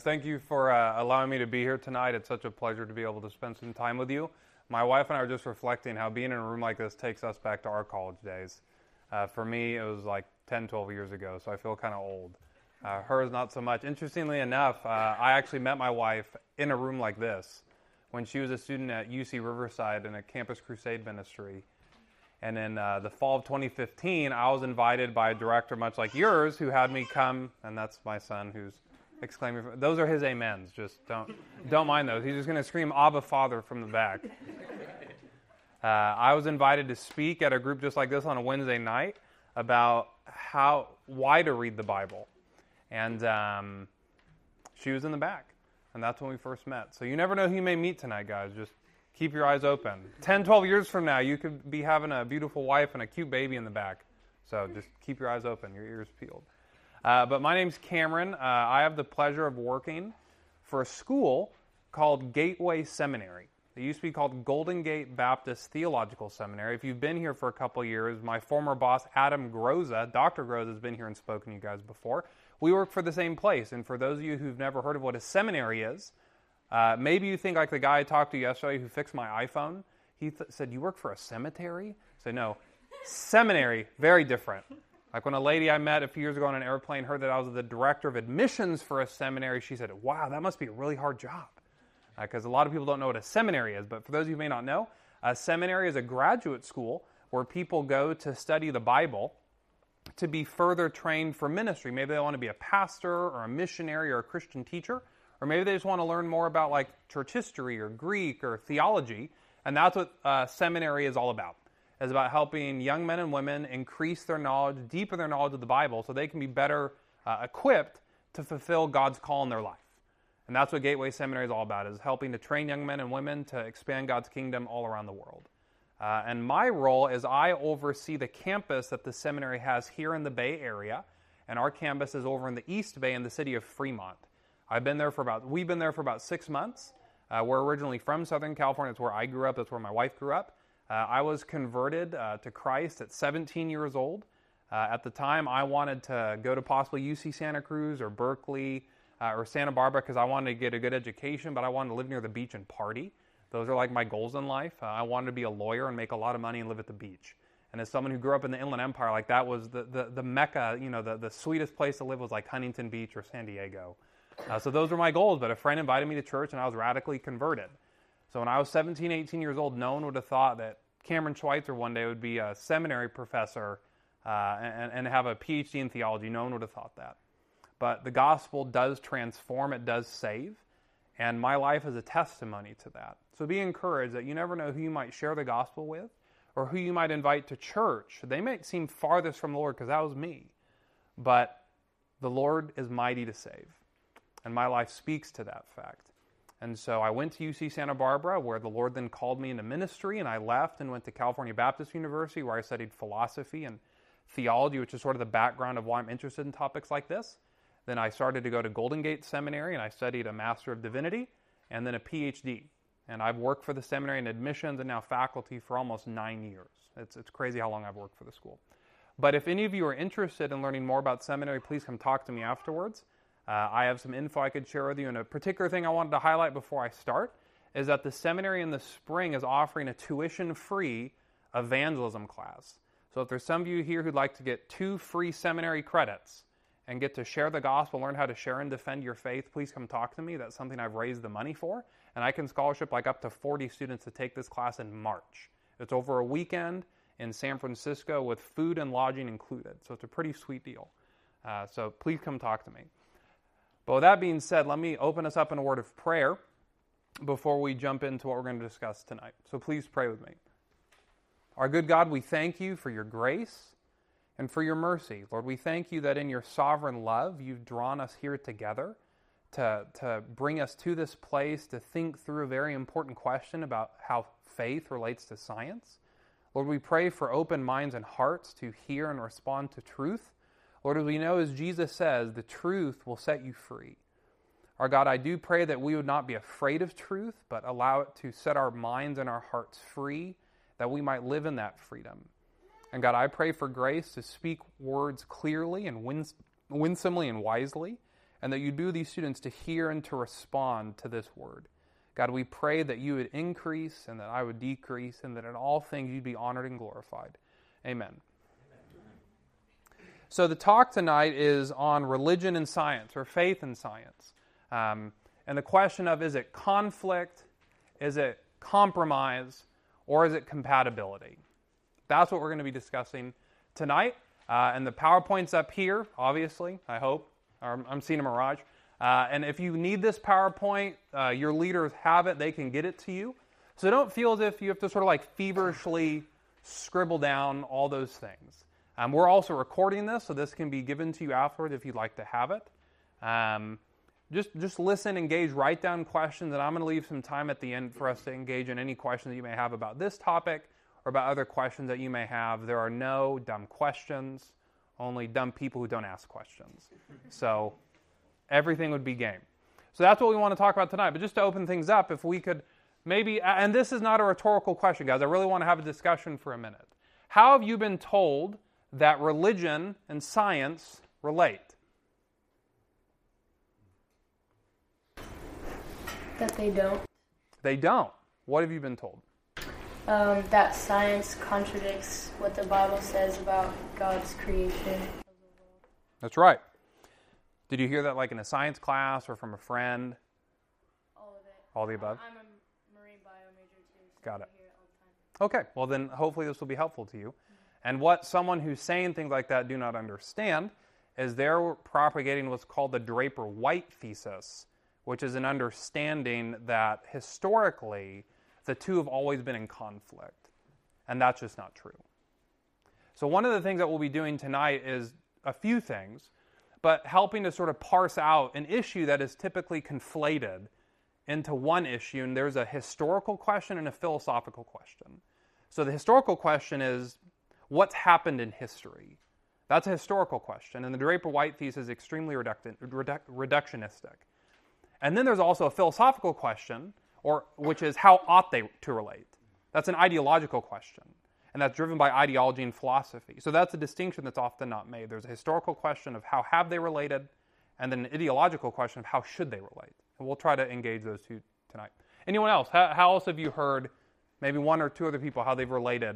Thank you for allowing me to be here tonight. It's such a pleasure to be able to spend some time with you. My wife and I are just reflecting how being in a room like this takes us back to our college days. For me, it was like 10, 12 years ago, so I feel kind of old. Hers, not so much. Interestingly enough, I actually met my wife in a room like this when she was a student at UC Riverside in a Campus Crusade ministry. And in the fall of 2015, I was invited by a director much like yours who had me come, and that's my son who's exclaiming. Those are his amens. Just don't mind those. He's just going to scream Abba Father from the back. I was invited to speak at a group just like this on a Wednesday night about why to read the Bible. And she was in the back. And that's when we first met. So you never know who you may meet tonight, guys. Just keep your eyes open. 10, 12 years from now, you could be having a beautiful wife and a cute baby in the back. So just keep your eyes open, your ears peeled. But my name's Cameron. I have the pleasure of working for a school called Gateway Seminary. It used to be called Golden Gate Baptist Theological Seminary. If you've been here for a couple years, my former boss, Adam Groza, Dr. Groza, has been here and spoken to you guys before. We work for the same place. And for those of you who've never heard of what a seminary is, maybe you think like the guy I talked to yesterday who fixed my iPhone. He said, "You work for a cemetery?" I said, "No, seminary, very different." Like when a lady I met a few years ago on an airplane heard that I was the director of admissions for a seminary, she said, "Wow, that must be a really hard job." Because a lot of people don't know what a seminary is. But for those of you who may not know, a seminary is a graduate school where people go to study the Bible to be further trained for ministry. Maybe they want to be a pastor or a missionary or a Christian teacher. Or maybe they just want to learn more about like church history or Greek or theology. And that's what seminary is all about. It's about helping young men and women increase their knowledge, deepen their knowledge of the Bible so they can be better equipped to fulfill God's call in their life. And that's what Gateway Seminary is all about, is helping to train young men and women to expand God's kingdom all around the world. And my role is I oversee the campus that the seminary has here in the Bay Area. And our campus is over in the East Bay in the city of Fremont. We've been there for about 6 months. We're originally from Southern California. It's where I grew up. That's where my wife grew up. I was converted to Christ at 17 years old. At the time, I wanted to go to possibly UC Santa Cruz or Berkeley or Santa Barbara because I wanted to get a good education, but I wanted to live near the beach and party. Those are like my goals in life. I wanted to be a lawyer and make a lot of money and live at the beach. And as someone who grew up in the Inland Empire, like that was the mecca, the sweetest place to live was like Huntington Beach or San Diego. So those were my goals, but a friend invited me to church and I was radically converted. So when I was 17, 18 years old, no one would have thought that Cameron Schweitzer one day would be a seminary professor and have a PhD in theology. No one would have thought that. But the gospel does transform, it does save, and my life is a testimony to that. So be encouraged that you never know who you might share the gospel with or who you might invite to church. They might seem farthest from the Lord because that was me. But the Lord is mighty to save, and my life speaks to that fact. And so I went to UC Santa Barbara, where the Lord then called me into ministry, and I left and went to California Baptist University, where I studied philosophy and theology, which is sort of the background of why I'm interested in topics like this. Then I started to go to Golden Gate Seminary, and I studied a Master of Divinity and then a PhD. And I've worked for the seminary in admissions and now faculty for almost 9 years. It's crazy how long I've worked for the school. But if any of you are interested in learning more about seminary, please come talk to me afterwards. I have some info I could share with you. And a particular thing I wanted to highlight before I start is that the seminary in the spring is offering a tuition-free evangelism class. So if there's some of you here who'd like to get 2 free seminary credits and get to share the gospel, learn how to share and defend your faith, please come talk to me. That's something I've raised the money for. And I can scholarship like up to 40 students to take this class in March. It's over a weekend in San Francisco with food and lodging included. So it's a pretty sweet deal. So please come talk to me. But with that being said, let me open us up in a word of prayer before we jump into what we're going to discuss tonight. So please pray with me. Our good God, we thank you for your grace and for your mercy. Lord, we thank you that in your sovereign love, you've drawn us here together to bring us to this place to think through a very important question about how faith relates to science. Lord, we pray for open minds and hearts to hear and respond to truth. Lord, as we know, as Jesus says, the truth will set you free. Our God, I do pray that we would not be afraid of truth, but allow it to set our minds and our hearts free, that we might live in that freedom. And God, I pray for grace to speak words clearly and winsomely and wisely, and that you do these students to hear and to respond to this word. God, we pray that you would increase and that I would decrease, and that in all things you'd be honored and glorified. Amen. So the talk tonight is on religion and science, or faith and science. And the question of, is it conflict, is it compromise, or is it compatibility? That's what we're going to be discussing tonight. And the PowerPoint's up here, obviously, I hope. I'm seeing a mirage. And if you need this PowerPoint, your leaders have it. They can get it to you. So don't feel as if you have to sort of like feverishly scribble down all those things. We're also recording this, so this can be given to you afterward if you'd like to have it. Just listen, engage, write down questions, and I'm going to leave some time at the end for us to engage in any questions that you may have about this topic or about other questions that you may have. There are no dumb questions, only dumb people who don't ask questions. So everything would be game. So that's what we want to talk about tonight. But just to open things up, if we could maybe, and this is not a rhetorical question, guys. I really want to have a discussion for a minute. How have you been told that religion and science relate? That they don't. They don't. What have you been told? That science contradicts what the Bible says about God's creation. That's right. Did you hear that like in a science class or from a friend? All of it. All the above? I'm a marine bio major too, so Got it. I hear it all the time. Okay, well then hopefully this will be helpful to you. And what someone who's saying things like that do not understand is they're propagating what's called the Draper-White thesis, which is an understanding that historically the two have always been in conflict. And that's just not true. So one of the things that we'll be doing tonight is a few things, but helping to sort of parse out an issue that is typically conflated into one issue, and there's a historical question and a philosophical question. So the historical question is, what's happened in history? That's a historical question, and the Draper-White thesis is extremely reductionistic. And then there's also a philosophical question, which is how ought they to relate? That's an ideological question, and that's driven by ideology and philosophy. So that's a distinction that's often not made. There's a historical question of how have they related, and then an ideological question of how should they relate. And we'll try to engage those two tonight. Anyone else? How else have you heard, maybe one or two other people, how they've related?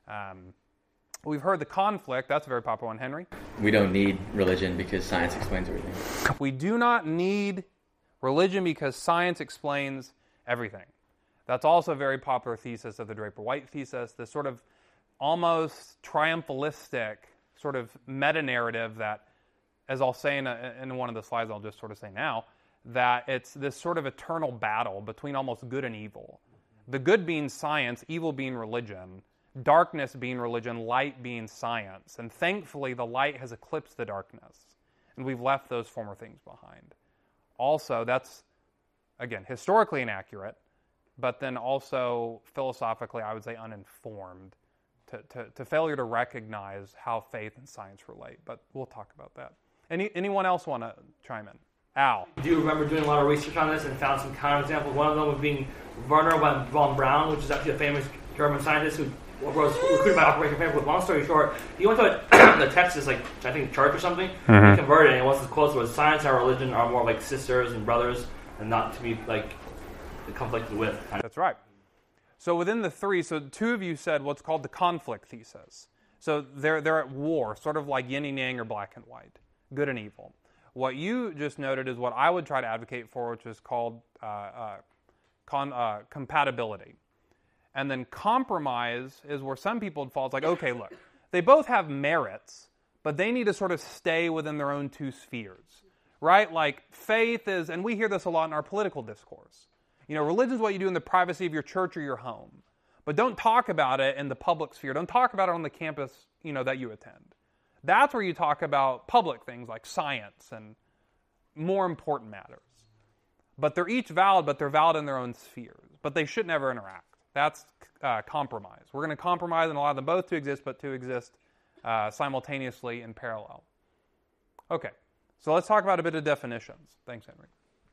We've heard the conflict. That's a very popular one. Henry? We don't need religion because science explains everything. We do not need religion because science explains everything. That's also a very popular thesis of the Draper-White thesis, this sort of almost triumphalistic sort of meta-narrative that, as I'll say in one of the slides I'll just sort of say now, that it's this sort of eternal battle between almost good and evil. The good being science, evil being religion, darkness being religion, light being science. And thankfully, the light has eclipsed the darkness, and we've left those former things behind. Also, that's, again, historically inaccurate, but then also philosophically, I would say, uninformed, to failure to recognize how faith and science relate. But we'll talk about that. Anyone else want to chime in? Al. I do remember doing a lot of research on this and found some counterexamples. One of them was being Werner von Braun, which is actually a famous German scientist who was recruited by Operation Paperclip. Long story short, he went to the Texas, I think, church or something. Mm-hmm. He converted, and once his quotes was, "Science and religion are more like sisters and brothers, and not to be like conflicted with." That's right. So within the three, so two of you said what's called the conflict thesis. So they're at war, sort of like yin and yang or black and white, good and evil. What you just noted is what I would try to advocate for, which is called compatibility. And then compromise is where some people would fall. It's like, okay, look, they both have merits, but they need to sort of stay within their own two spheres, right? Like faith is, and we hear this a lot in our political discourse. You know, religion is what you do in the privacy of your church or your home, but don't talk about it in the public sphere. Don't talk about it on the campus, that you attend. That's where you talk about public things like science and more important matters. But they're each valid, but they're valid in their own spheres. But they should never interact. That's compromise. We're going to compromise and allow them both to exist, but to exist simultaneously in parallel. Okay, so let's talk about a bit of definitions. Thanks, Henry.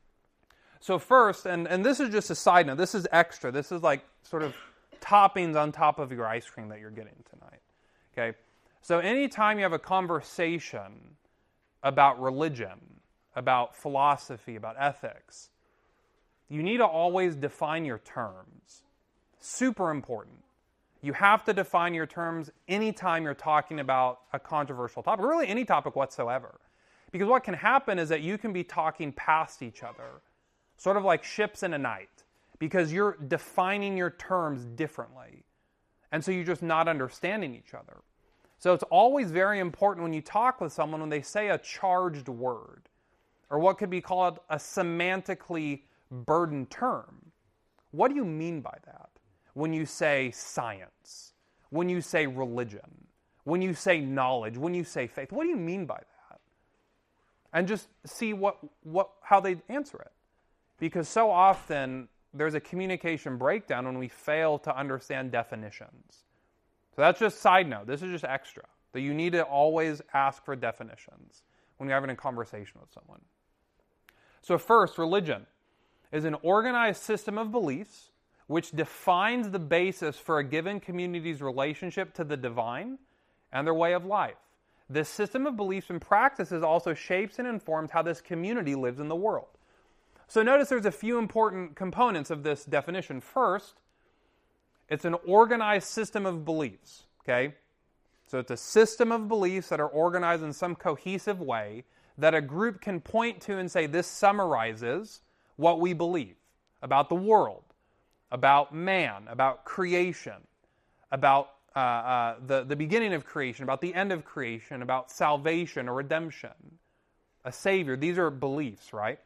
So first, and this is just a side note, this is extra. This is like sort of toppings on top of your ice cream that you're getting tonight. Okay, so anytime you have a conversation about religion, about philosophy, about ethics, you need to always define your terms. Super important. You have to define your terms anytime you're talking about a controversial topic, or really any topic whatsoever. Because what can happen is that you can be talking past each other, sort of like ships in a night, because you're defining your terms differently. And so you're just not understanding each other. So it's always very important when you talk with someone when they say a charged word, or what could be called a semantically burdened term. What do you mean by that? When you say science, when you say religion, when you say knowledge, when you say faith, what do you mean by that? And just see how they answer it. Because so often there's a communication breakdown when we fail to understand definitions. So that's just side note. This is just extra. That you need to always ask for definitions when you're having a conversation with someone. So first, religion is an organized system of beliefs which defines the basis for a given community's relationship to the divine and their way of life. This system of beliefs and practices also shapes and informs how this community lives in the world. So notice there's a few important components of this definition. First, it's an organized system of beliefs, okay? So it's a system of beliefs that are organized in some cohesive way that a group can point to and say, this summarizes what we believe about the world, about man, about creation, about the beginning of creation, about the end of creation, about salvation or redemption, a savior. These are beliefs, right?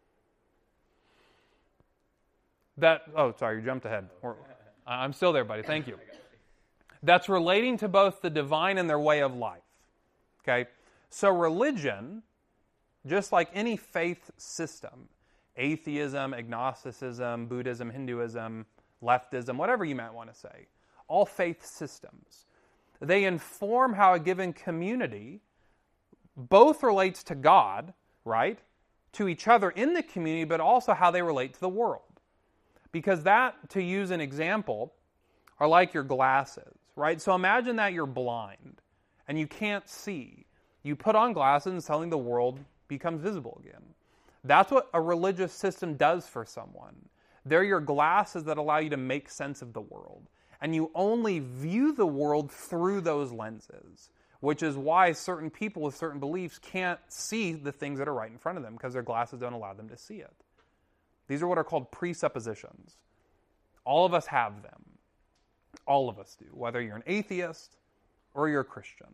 Sorry, you jumped ahead. I'm still there, buddy. Thank you. That's relating to both the divine and their way of life. Okay? So religion, just like any faith system, atheism, agnosticism, Buddhism, Hinduism, leftism, whatever you might want to say, all faith systems, they inform how a given community both relates to God, right, to each other in the community, but also how they relate to the world. Because that, to use an example, are like your glasses, right? So imagine that you're blind and you can't see. You put on glasses and suddenly the world becomes visible again. That's what a religious system does for someone. They're your glasses that allow you to make sense of the world. And you only view the world through those lenses, which is why certain people with certain beliefs can't see the things that are right in front of them because their glasses don't allow them to see it. These are what are called presuppositions. All of us have them. All of us do, whether you're an atheist or you're a Christian.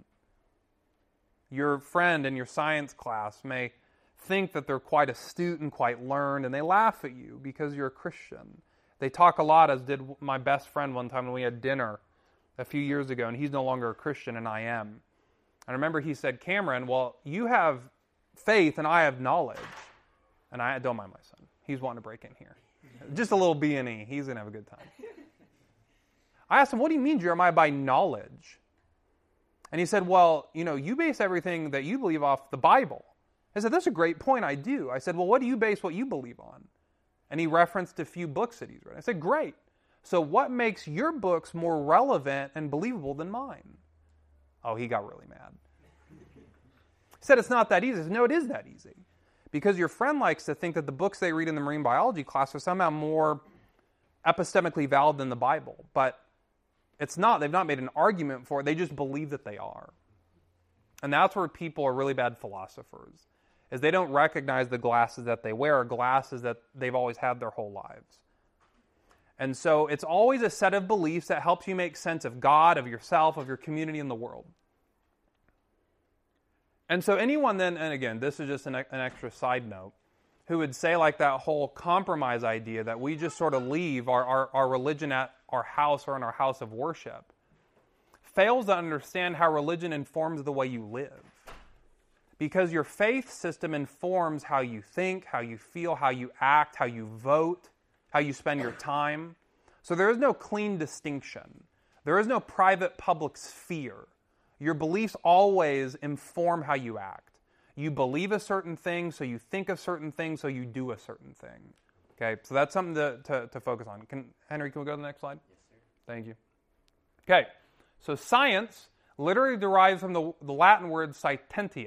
Your friend in your science class may think that they're quite astute and quite learned, and they laugh at you because you're a Christian. They talk a lot, as did my best friend one time when we had dinner a few years ago, and he's no longer a Christian, and I am. I remember he said, Cameron, well, you have faith and I have knowledge. And I don't mind my son. He's wanting to break in here. Just a little B&E. He's going to have a good time. I asked him, what do you mean, Jeremiah, by knowledge? And he said, well, you base everything that you believe off the Bible. I said, that's a great point, I do. I said, well, what do you base what you believe on? And he referenced a few books that he's read. I said, great. So what makes your books more relevant and believable than mine? Oh, he got really mad. He said, it's not that easy. I said, no, it is that easy. Because your friend likes to think that the books they read in the marine biology class are somehow more epistemically valid than the Bible. But it's not. They've not made an argument for it. They just believe that they are. And that's where people are really bad philosophers, is they don't recognize the glasses that they wear are glasses that they've always had their whole lives. And so it's always a set of beliefs that helps you make sense of God, of yourself, of your community, and the world. And so anyone then, and again, this is just an extra side note, who would say like that whole compromise idea that we just sort of leave our religion at our house or in our house of worship, fails to understand how religion informs the way you live. Because your faith system informs how you think, how you feel, how you act, how you vote, how you spend your time. So there is no clean distinction. There is no private-public sphere. Your beliefs always inform how you act. You believe a certain thing, so you think a certain thing, so you do a certain thing. Okay, so that's something to focus on. Henry, can we go to the next slide? Yes, sir. Thank you. Okay, so science literally derives from the Latin word scientia,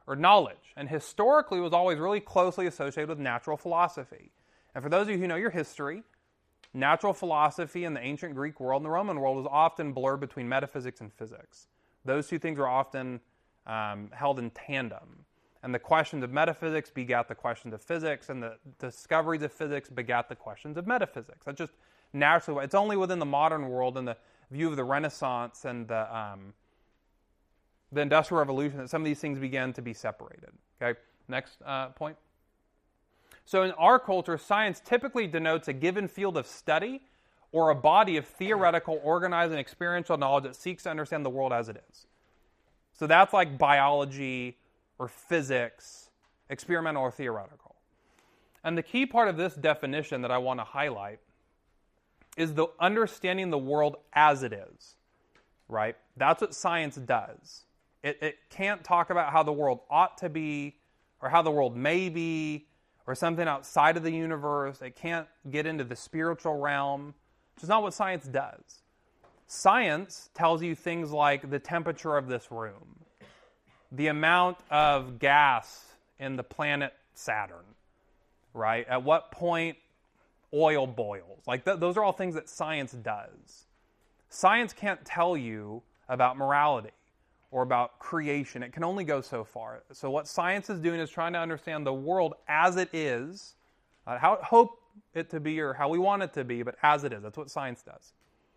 or knowledge. And historically, it was always really closely associated with natural philosophy. And for those of you who know your history, natural philosophy in the ancient Greek world and the Roman world was often blurred between metaphysics and physics. Those two things were often held in tandem. And the questions of metaphysics begat the questions of physics, and the discoveries of physics begat the questions of metaphysics. That's just naturally. It's only within the modern world and the view of the Renaissance and the Industrial Revolution that some of these things began to be separated. Okay, next point. So in our culture, science typically denotes a given field of study or a body of theoretical, organized, and experiential knowledge that seeks to understand the world as it is. So that's like biology or physics, experimental or theoretical. And the key part of this definition that I want to highlight is the understanding the world as it is, right? That's what science does. It can't talk about how the world ought to be or how the world may be or something outside of the universe. It can't get into the spiritual realm, which is not what science does. Science tells you things like the temperature of this room, the amount of gas in the planet Saturn, right? At what point oil boils. Like those are all things that science does. Science can't tell you about morality or about creation. It can only go so far. So what science is doing is trying to understand the world as it is, how it hope it to be or how we want it to be, but as it is. That's what science does.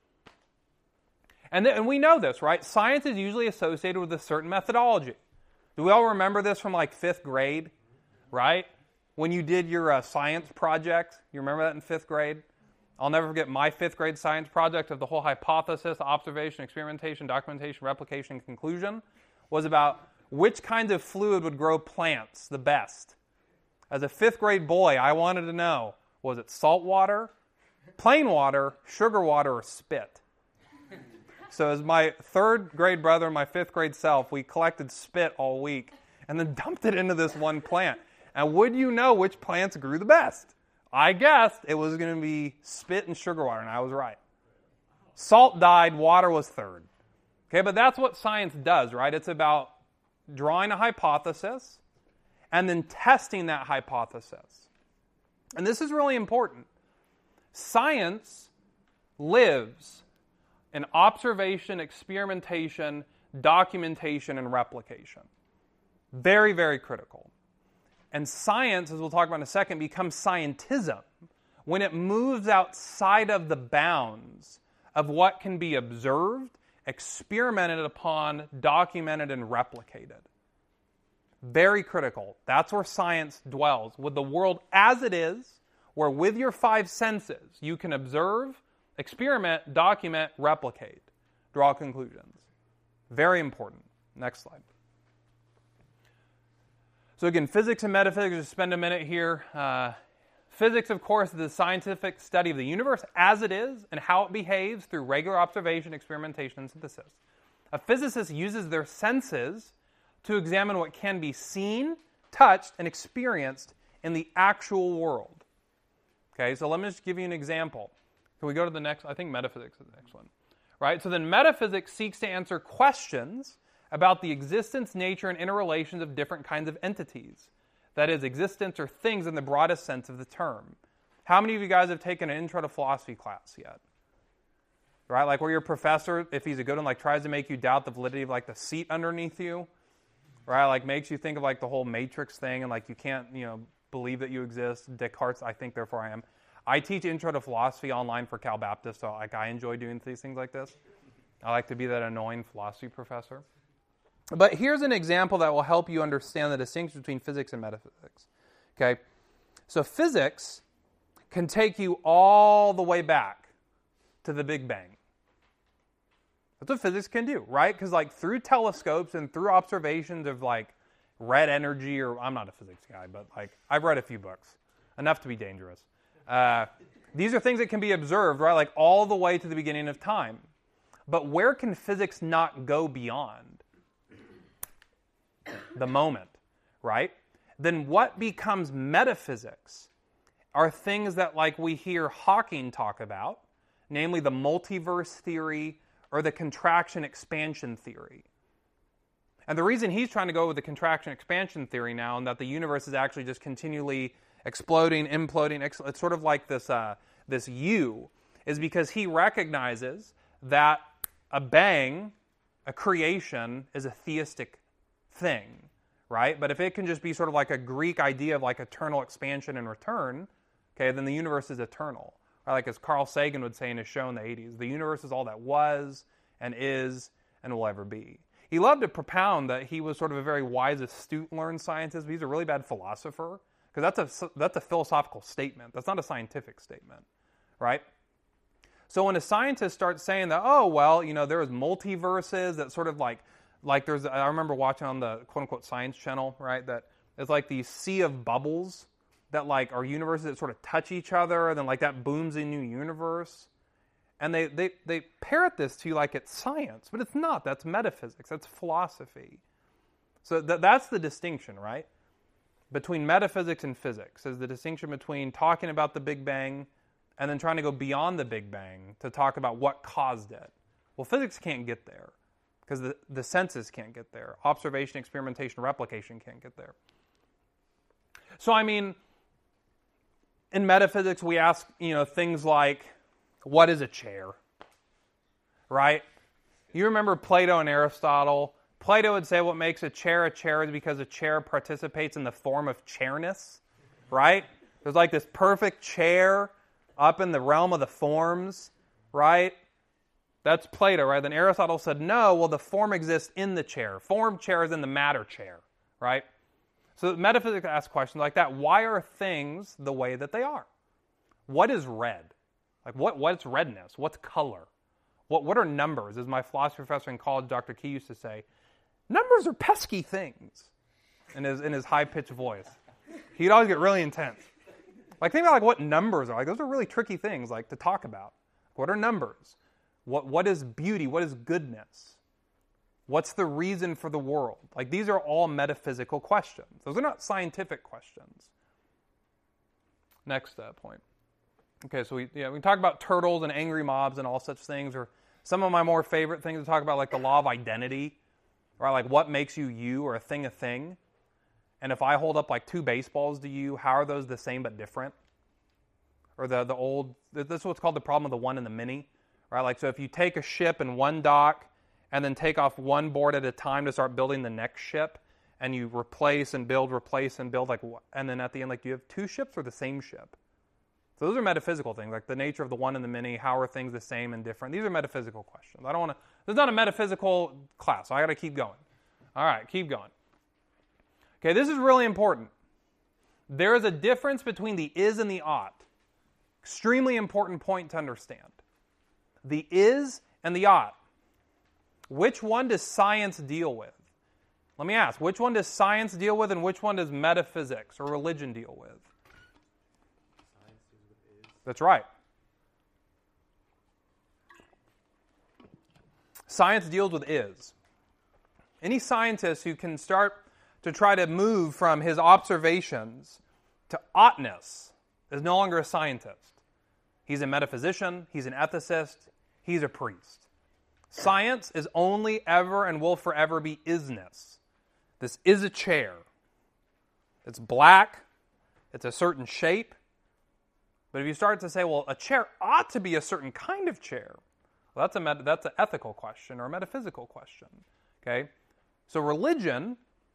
And we know this, right? Science is usually associated with a certain methodology. Do we all remember this from like 5th grade, right? When you did your science project, you remember that in 5th grade? I'll never forget my 5th grade science project of the whole hypothesis, observation, experimentation, documentation, replication, and conclusion was about which kinds of fluid would grow plants the best. As a 5th grade boy, I wanted to know, was it salt water, plain water, sugar water, or spit? So as my 3rd grade brother and my 5th grade self, we collected spit all week and then dumped it into this one plant. And would you know which plants grew the best? I guessed it was going to be spit and sugar water, and I was right. Salt died, water was 3rd. Okay, but that's what science does, right? It's about drawing a hypothesis and then testing that hypothesis. And this is really important. Science lives in observation, experimentation, documentation, and replication. Very, very critical. And science, as we'll talk about in a second, becomes scientism when it moves outside of the bounds of what can be observed, experimented upon, documented, and replicated. Very critical. That's where science dwells, with the world as it is, where with your 5 senses you can observe, experiment, document, replicate, draw conclusions. Very important. Next slide. So again, physics and metaphysics, just spend a minute here. Physics, of course, is the scientific study of the universe as it is and how it behaves through regular observation, experimentation, and synthesis. A physicist uses their senses to examine what can be seen, touched, and experienced in the actual world. Okay, so let me just give you an example. Can we go to the next? I think metaphysics is the next one. Right? So then metaphysics seeks to answer questions about the existence, nature, and interrelations of different kinds of entities. That is, existence or things in the broadest sense of the term. How many of you guys have taken an intro to philosophy class yet? Right? Like where your professor, if he's a good one, like tries to make you doubt the validity of like the seat underneath you. Right? Like makes you think of like the whole matrix thing and like you can't, believe that you exist. Descartes, I think, therefore I am. I teach intro to philosophy online for Cal Baptist, so like I enjoy doing these things like this. I like to be that annoying philosophy professor. But here's an example that will help you understand the distinction between physics and metaphysics. Okay? So physics can take you all the way back to the Big Bang. That's what physics can do, right? Because like through telescopes and through observations of like red energy, or I'm not a physics guy, but like I've read a few books, enough to be dangerous. These are things that can be observed, right? Like all the way to the beginning of time. But where can physics not go beyond? The moment, right? Then what becomes metaphysics are things that like we hear Hawking talk about, namely the multiverse theory or the contraction-expansion theory. And the reason he's trying to go with the contraction-expansion theory now, and that the universe is actually just continually exploding, imploding, it's sort of like this U, is because he recognizes that a bang, a creation, is a theistic thing, right? But if it can just be sort of like a Greek idea of like eternal expansion and return, okay, then the universe is eternal. Right? Like as Carl Sagan would say in his show in the 80s, the universe is all that was and is and will ever be. He loved to propound that he was sort of a very wise, astute, learned scientist, but he's a really bad philosopher, because that's a philosophical statement. That's not a scientific statement, right? So when a scientist starts saying that, oh, well, there's multiverses, that sort of like there's, I remember watching on the quote-unquote Science Channel, right, that it's like these sea of bubbles that like are universes that sort of touch each other, and then like that booms a new universe. And they parrot this to you like it's science, but it's not. That's metaphysics. That's philosophy. So that's the distinction, right? Between metaphysics and physics is the distinction between talking about the Big Bang and then trying to go beyond the Big Bang to talk about what caused it. Well, physics can't get there because the senses can't get there. Observation, experimentation, replication can't get there. So, I mean, in metaphysics, we ask, things like, what is a chair? Right? You remember Plato and Aristotle? Plato would say what makes a chair is because a chair participates in the form of chairness. Right? There's like this perfect chair up in the realm of the forms. Right? That's Plato, right? Then Aristotle said, no, well, the form exists in the chair. Form chair is in the matter chair. Right? So metaphysics asks questions like that. Why are things the way that they are? What is red? Like what's redness? What's color? What are numbers? As my philosophy professor in college, Dr. Key, used to say, numbers are pesky things in his high-pitched voice. He'd always get really intense. Like think about like what numbers are. Like those are really tricky things like to talk about. What are numbers? What is beauty? What is goodness? What's the reason for the world? Like these are all metaphysical questions. Those are not scientific questions. Next point. Okay, so we can talk about turtles and angry mobs and all such things, or some of my more favorite things to talk about, like the law of identity, right? Like what makes you you, or a thing a thing. And if I hold up like two baseballs to you, how are those the same but different? Or the old, this is what's called the problem of the one and the many, right? Like so if you take a ship in one dock and then take off one board at a time to start building the next ship, and you replace and build, like, and then at the end, like, do you have two ships or the same ship? So those are metaphysical things, like the nature of the one and the many. How are things the same and different? These are metaphysical questions. I don't want to. This is not a metaphysical class, so I got to keep going. All right, keep going. Okay, this is really important. There is a difference between the is and the ought. Extremely important point to understand. The is and the ought. Which one does science deal with? Let me ask, which one does science deal with and which one does metaphysics or religion deal with? That's right. Science deals with is. Any scientist who can start to try to move from his observations to oughtness is no longer a scientist. He's a metaphysician, he's an ethicist, he's a priest. Science is only ever and will forever be isness. This is a chair. It's black, it's a certain shape. But if you start to say, well, a chair ought to be a certain kind of chair, well, that's an ethical question or a metaphysical question. Okay? So religion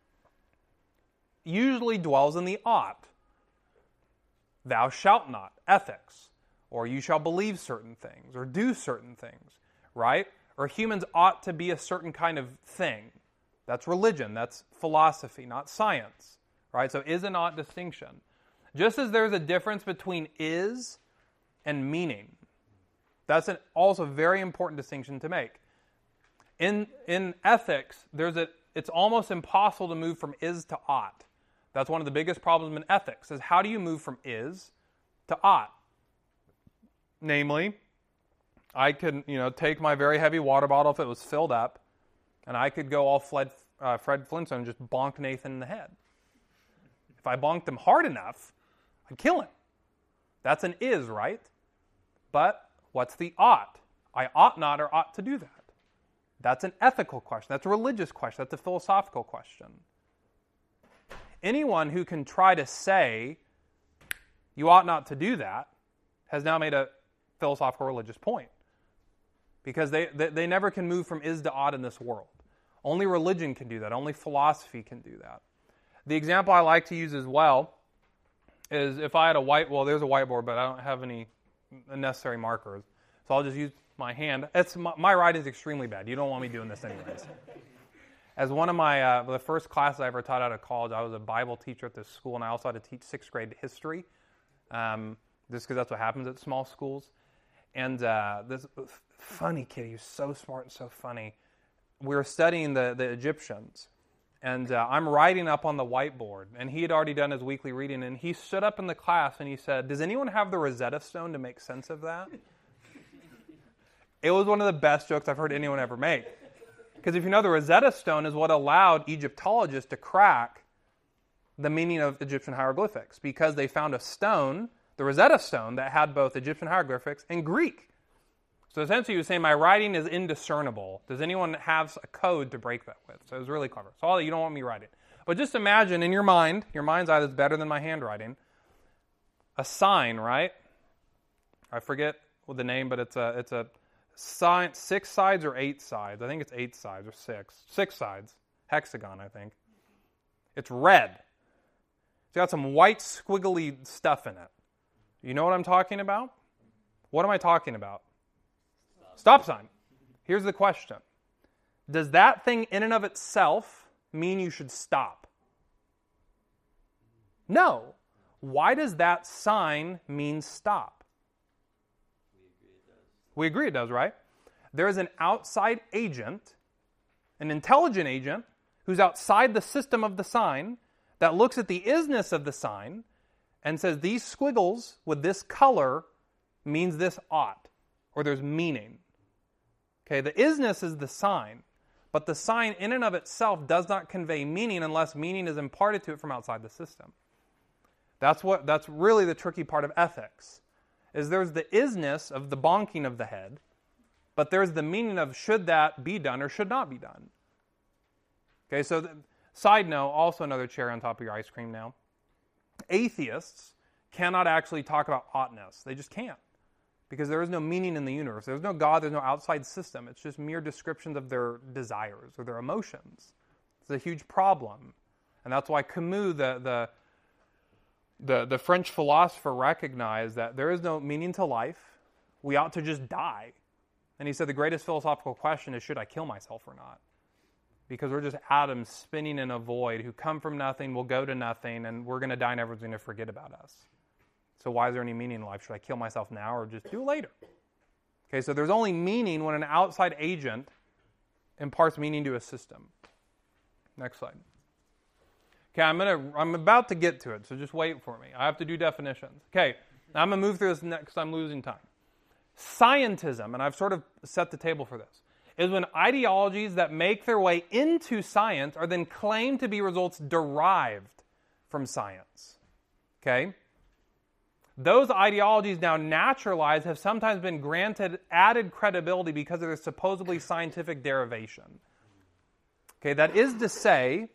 usually dwells in the ought. Thou shalt not, ethics. Or you shall believe certain things, or do certain things, right? Or humans ought to be a certain kind of thing. That's religion, that's philosophy, not science, right? So is and ought distinction. Just as there's a difference between is and meaning. That's also a very important distinction to make. In ethics, it's almost impossible to move from is to ought. That's one of the biggest problems in ethics, is how do you move from is to ought? Namely, I could take my very heavy water bottle if it was filled up, and I could go all Fred Flintstone and just bonk Nathan in the head. If I bonked him hard enough, I'd kill him. That's an is, right? But what's the ought? I ought not or ought to do that. That's an ethical question. That's a religious question. That's a philosophical question. Anyone who can try to say you ought not to do that has now made a philosophical religious point. Because they never can move from is to ought in this world. Only religion can do that. Only philosophy can do that. The example I like to use as well is if I had there's a whiteboard, but I don't have any necessary markers. So I'll just use my hand. My writing is extremely bad. You don't want me doing this anyways. As one of my, the first classes I ever taught out of college, I was a Bible teacher at this school, and I also had to teach 6th grade history, just because that's what happens at small schools. And this funny kid, he was so smart and so funny. We were studying the Egyptians, and I'm writing up on the whiteboard, and he had already done his weekly reading, and he stood up in the class and he said, "Does anyone have the Rosetta Stone to make sense of that?" It was one of the best jokes I've heard anyone ever make. Because if you know, the Rosetta Stone is what allowed Egyptologists to crack the meaning of Egyptian hieroglyphics, because they found a stone, the Rosetta Stone, that had both Egyptian hieroglyphics and Greek. So essentially he was saying, my writing is indiscernible. Does anyone have a code to break that with? So it was really clever. So you don't want me writing. But just imagine in your mind's eye that's better than my handwriting, a sign, right? I forget the name, but it's a sign, 6 sides or 8 sides. I think it's 8 sides or 6. 6 sides. Hexagon, I think. It's red. It's got some white squiggly stuff in it. You know what I'm talking about? What am I talking about? Stop sign. Here's the question. Does that thing in and of itself mean you should stop? No. Why does that sign mean stop? We agree it does, right? There is an outside agent, an intelligent agent, who's outside the system of the sign, that looks at the isness of the sign and says, these squiggles with this color means this ought, or there's meaning. Okay, the isness is the sign, but the sign in and of itself does not convey meaning unless meaning is imparted to it from outside the system. That's really the tricky part of ethics, is there's the isness of the bonking of the head, but there's the meaning of should that be done or should not be done. Okay, so side note, also another cherry on top of your ice cream now. Atheists cannot actually talk about oughtness. They just can't. Because there is no meaning in the universe. There's no God, there's no outside system. It's just mere descriptions of their desires or their emotions. It's a huge problem. And that's why Camus, the French philosopher, recognized that there is no meaning to life. We ought to just die. And he said the greatest philosophical question is, should I kill myself or not? Because we're just atoms spinning in a void who come from nothing, will go to nothing, and we're going to die and everyone's going to forget about us. So why is there any meaning in life? Should I kill myself now or just do it later? Okay, so there's only meaning when an outside agent imparts meaning to a system. Next slide. Okay, I'm about to get to it, so just wait for me. I have to do definitions. Okay, now I'm going to move through this next. I'm losing time. Scientism, and I've sort of set the table for this, is when ideologies that make their way into science are then claimed to be results derived from science. Okay? Those ideologies, now naturalized, have sometimes been granted added credibility because of their supposedly scientific derivation. Okay, that is to say,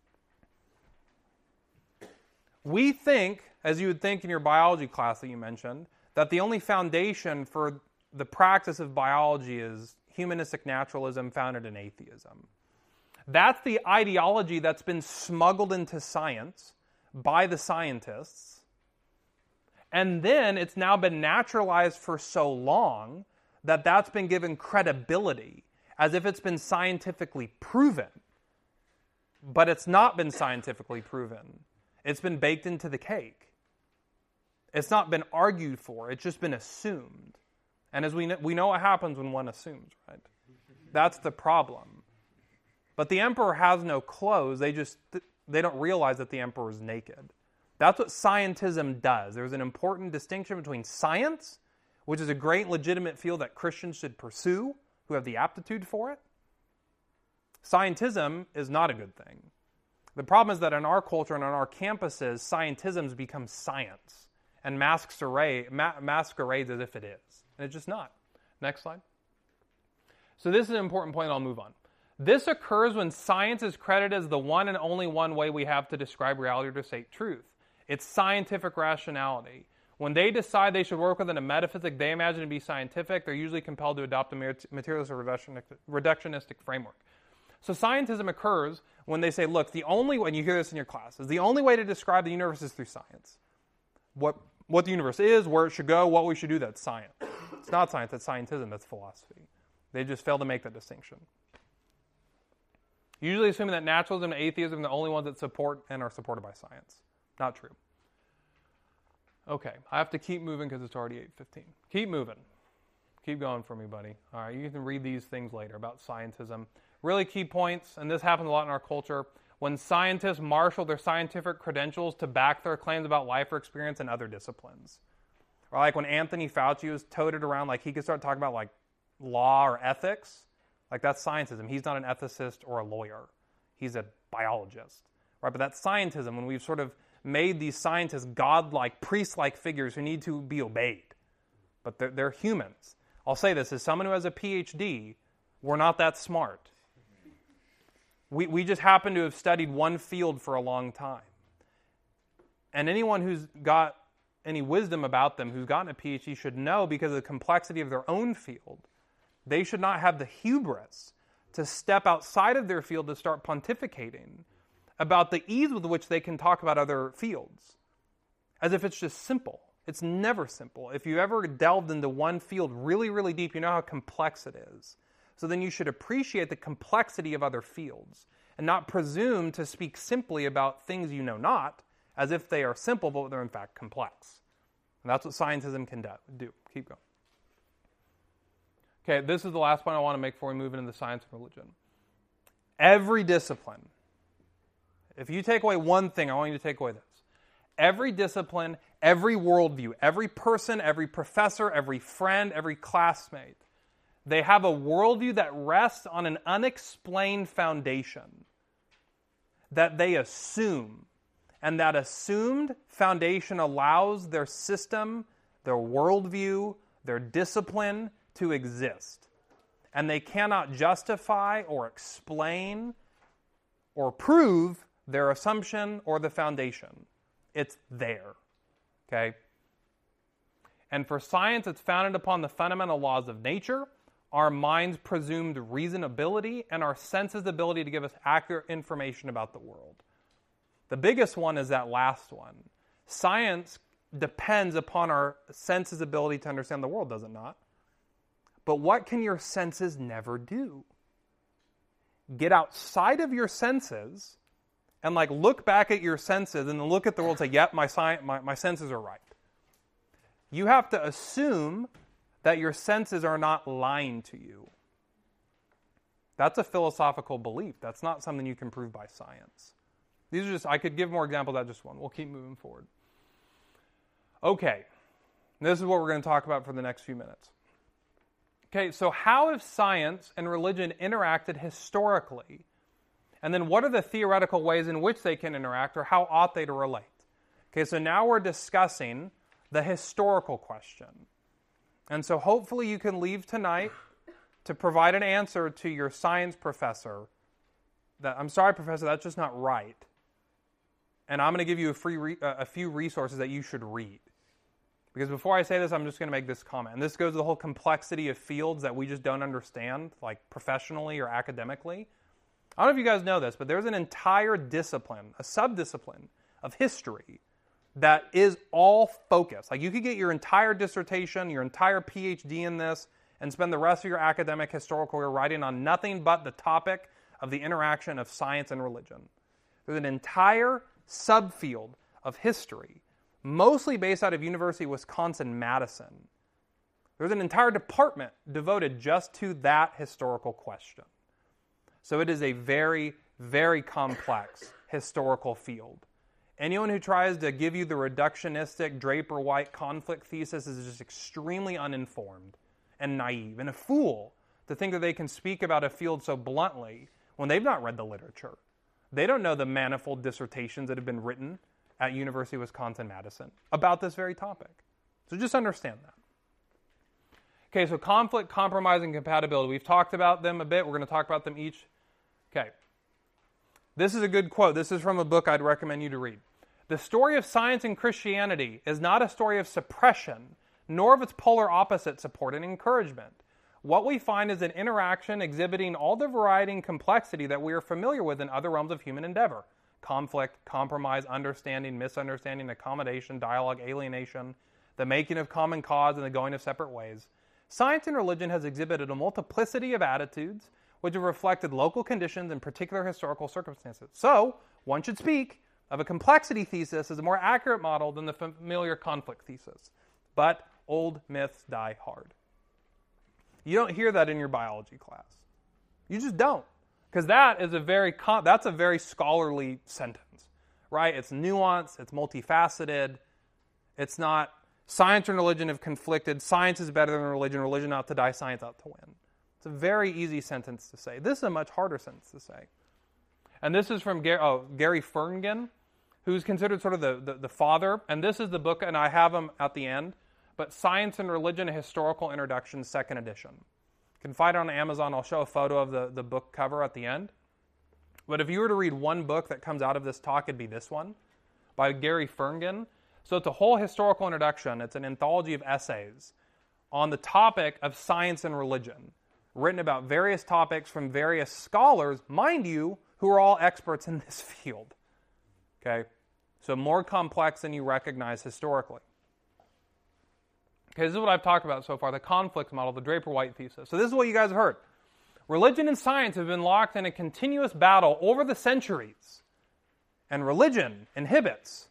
we think, as you would think in your biology class that you mentioned, that the only foundation for the practice of biology is humanistic naturalism founded in atheism. That's the ideology that's been smuggled into science by the scientists. And then it's now been naturalized for so long that that's been given credibility, as if it's been scientifically proven. But it's not been scientifically proven. It's been baked into the cake. It's not been argued for. It's just been assumed. And as we know what happens when one assumes, right? That's the problem. But the emperor has no clothes. They don't realize that the emperor is naked. That's what scientism does. There's an important distinction between science, which is a great legitimate field that Christians should pursue, who have the aptitude for it. Scientism is not a good thing. The problem is that in our culture and on our campuses, scientism becomes science and masquerades as if it is. And it's just not. Next slide. So this is an important point, I'll move on. This occurs when science is credited as the one and only one way we have to describe reality or to state truth. It's scientific rationality. When they decide they should work within a metaphysic they imagine to be scientific, they're usually compelled to adopt a materialist or reductionistic framework. So scientism occurs when they say, look, the only way, and you hear this in your classes, the only way to describe the universe is through science. What the universe is, where it should go, what we should do, that's science. It's not science, that's scientism, that's philosophy. They just fail to make that distinction. Usually assuming that naturalism and atheism are the only ones that support and are supported by science. Not true. Okay, I have to keep moving because it's already 8:15. Keep moving. Keep going for me, buddy. All right, you can read these things later about scientism. Really key points, and this happens a lot in our culture, when scientists marshal their scientific credentials to back their claims about life or experience in other disciplines. Or like when Anthony Fauci was toted around, like he could start talking about like law or ethics. Like that's scientism. He's not an ethicist or a lawyer. He's a biologist. Right? But that's scientism when we've sort of made these scientists godlike, priest-like figures who need to be obeyed. But they're humans. I'll say this, as someone who has a PhD, we're not that smart. We just happen to have studied one field for a long time. And anyone who's got any wisdom about them, who's gotten a PhD, should know, because of the complexity of their own field, they should not have the hubris to step outside of their field to start pontificating about the ease with which they can talk about other fields, as if it's just simple. It's never simple. If you ever delved into one field really, really deep, you know how complex it is. So then you should appreciate the complexity of other fields and not presume to speak simply about things you know not, as if they are simple, but they're in fact complex. And that's what scientism can do. Keep going. Okay, this is the last point I want to make before we move into the science of religion. Every discipline, if you take away one thing, I want you to take away this. Every discipline, every worldview, every person, every professor, every friend, every classmate, they have a worldview that rests on an unexplained foundation that they assume. And that assumed foundation allows their system, their worldview, their discipline to exist. And they cannot justify or explain or prove their assumption or the foundation. It's there. Okay? And for science, it's founded upon the fundamental laws of nature, our mind's presumed reasonability, and our senses' ability to give us accurate information about the world. The biggest one is that last one. Science depends upon our senses' ability to understand the world, does it not? But what can your senses never do? Get outside of your senses and look back at your senses and then look at the world and say, yep, my senses are right. You have to assume that your senses are not lying to you. That's a philosophical belief. That's not something you can prove by science. These are just, I could give more examples of that, just one. We'll keep moving forward. Okay, this is what we're going to talk about for the next few minutes. Okay, so how have science and religion interacted historically? And then what are the theoretical ways in which they can interact, or how ought they to relate? Okay, so now we're discussing the historical question. And so hopefully you can leave tonight to provide an answer to your science professor that, I'm sorry, professor, that's just not right. And I'm going to give you a few resources that you should read. Because before I say this, I'm just going to make this comment. And this goes to the whole complexity of fields that we just don't understand, like professionally or academically. I don't know if you guys know this, but there's an entire discipline, a sub-discipline of history that is all focused. Like you could get your entire dissertation, your entire PhD in this, and spend the rest of your academic historical career writing on nothing but the topic of the interaction of science and religion. There's an entire subfield of history, mostly based out of University of Wisconsin-Madison. There's an entire department devoted just to that historical question. So it is a very, very complex historical field. Anyone who tries to give you the reductionistic Draper White conflict thesis is just extremely uninformed and naive and a fool to think that they can speak about a field so bluntly when they've not read the literature. They don't know the manifold dissertations that have been written at University of Wisconsin-Madison about this very topic. So just understand that. Okay, so conflict, compromise, and compatibility. We've talked about them a bit. We're going to talk about them each. Okay. This is a good quote. This is from a book I'd recommend you to read. The story of science and Christianity is not a story of suppression, nor of its polar opposite, support and encouragement. What we find is an interaction exhibiting all the variety and complexity that we are familiar with in other realms of human endeavor. Conflict, compromise, understanding, misunderstanding, accommodation, dialogue, alienation, the making of common cause, and the going of separate ways. Science and religion has exhibited a multiplicity of attitudes which have reflected local conditions and particular historical circumstances. So, one should speak of a complexity thesis as a more accurate model than the familiar conflict thesis. But old myths die hard. You don't hear that in your biology class. You just don't. Because that is that's a very scholarly sentence, right? It's nuanced, it's multifaceted. It's not science and religion have conflicted. Science is better than religion. Religion out to die, science out to win. It's a very easy sentence to say. This is a much harder sentence to say. And this is from Gary Ferngren, who's considered sort of the father. And this is the book, and I have them at the end. But Science and Religion, a Historical Introduction, 2nd edition. You can find it on Amazon. I'll show a photo of the book cover at the end. But if you were to read one book that comes out of this talk, it'd be this one by Gary Ferngren. So it's a whole historical introduction. It's an anthology of essays on the topic of science and religion, written about various topics from various scholars, mind you, who are all experts in this field. Okay? So more complex than you recognize historically. Okay, this is what I've talked about so far, the conflict model, the Draper-White thesis. So this is what you guys have heard. Religion and science have been locked in a continuous battle over the centuries. And religion inhibits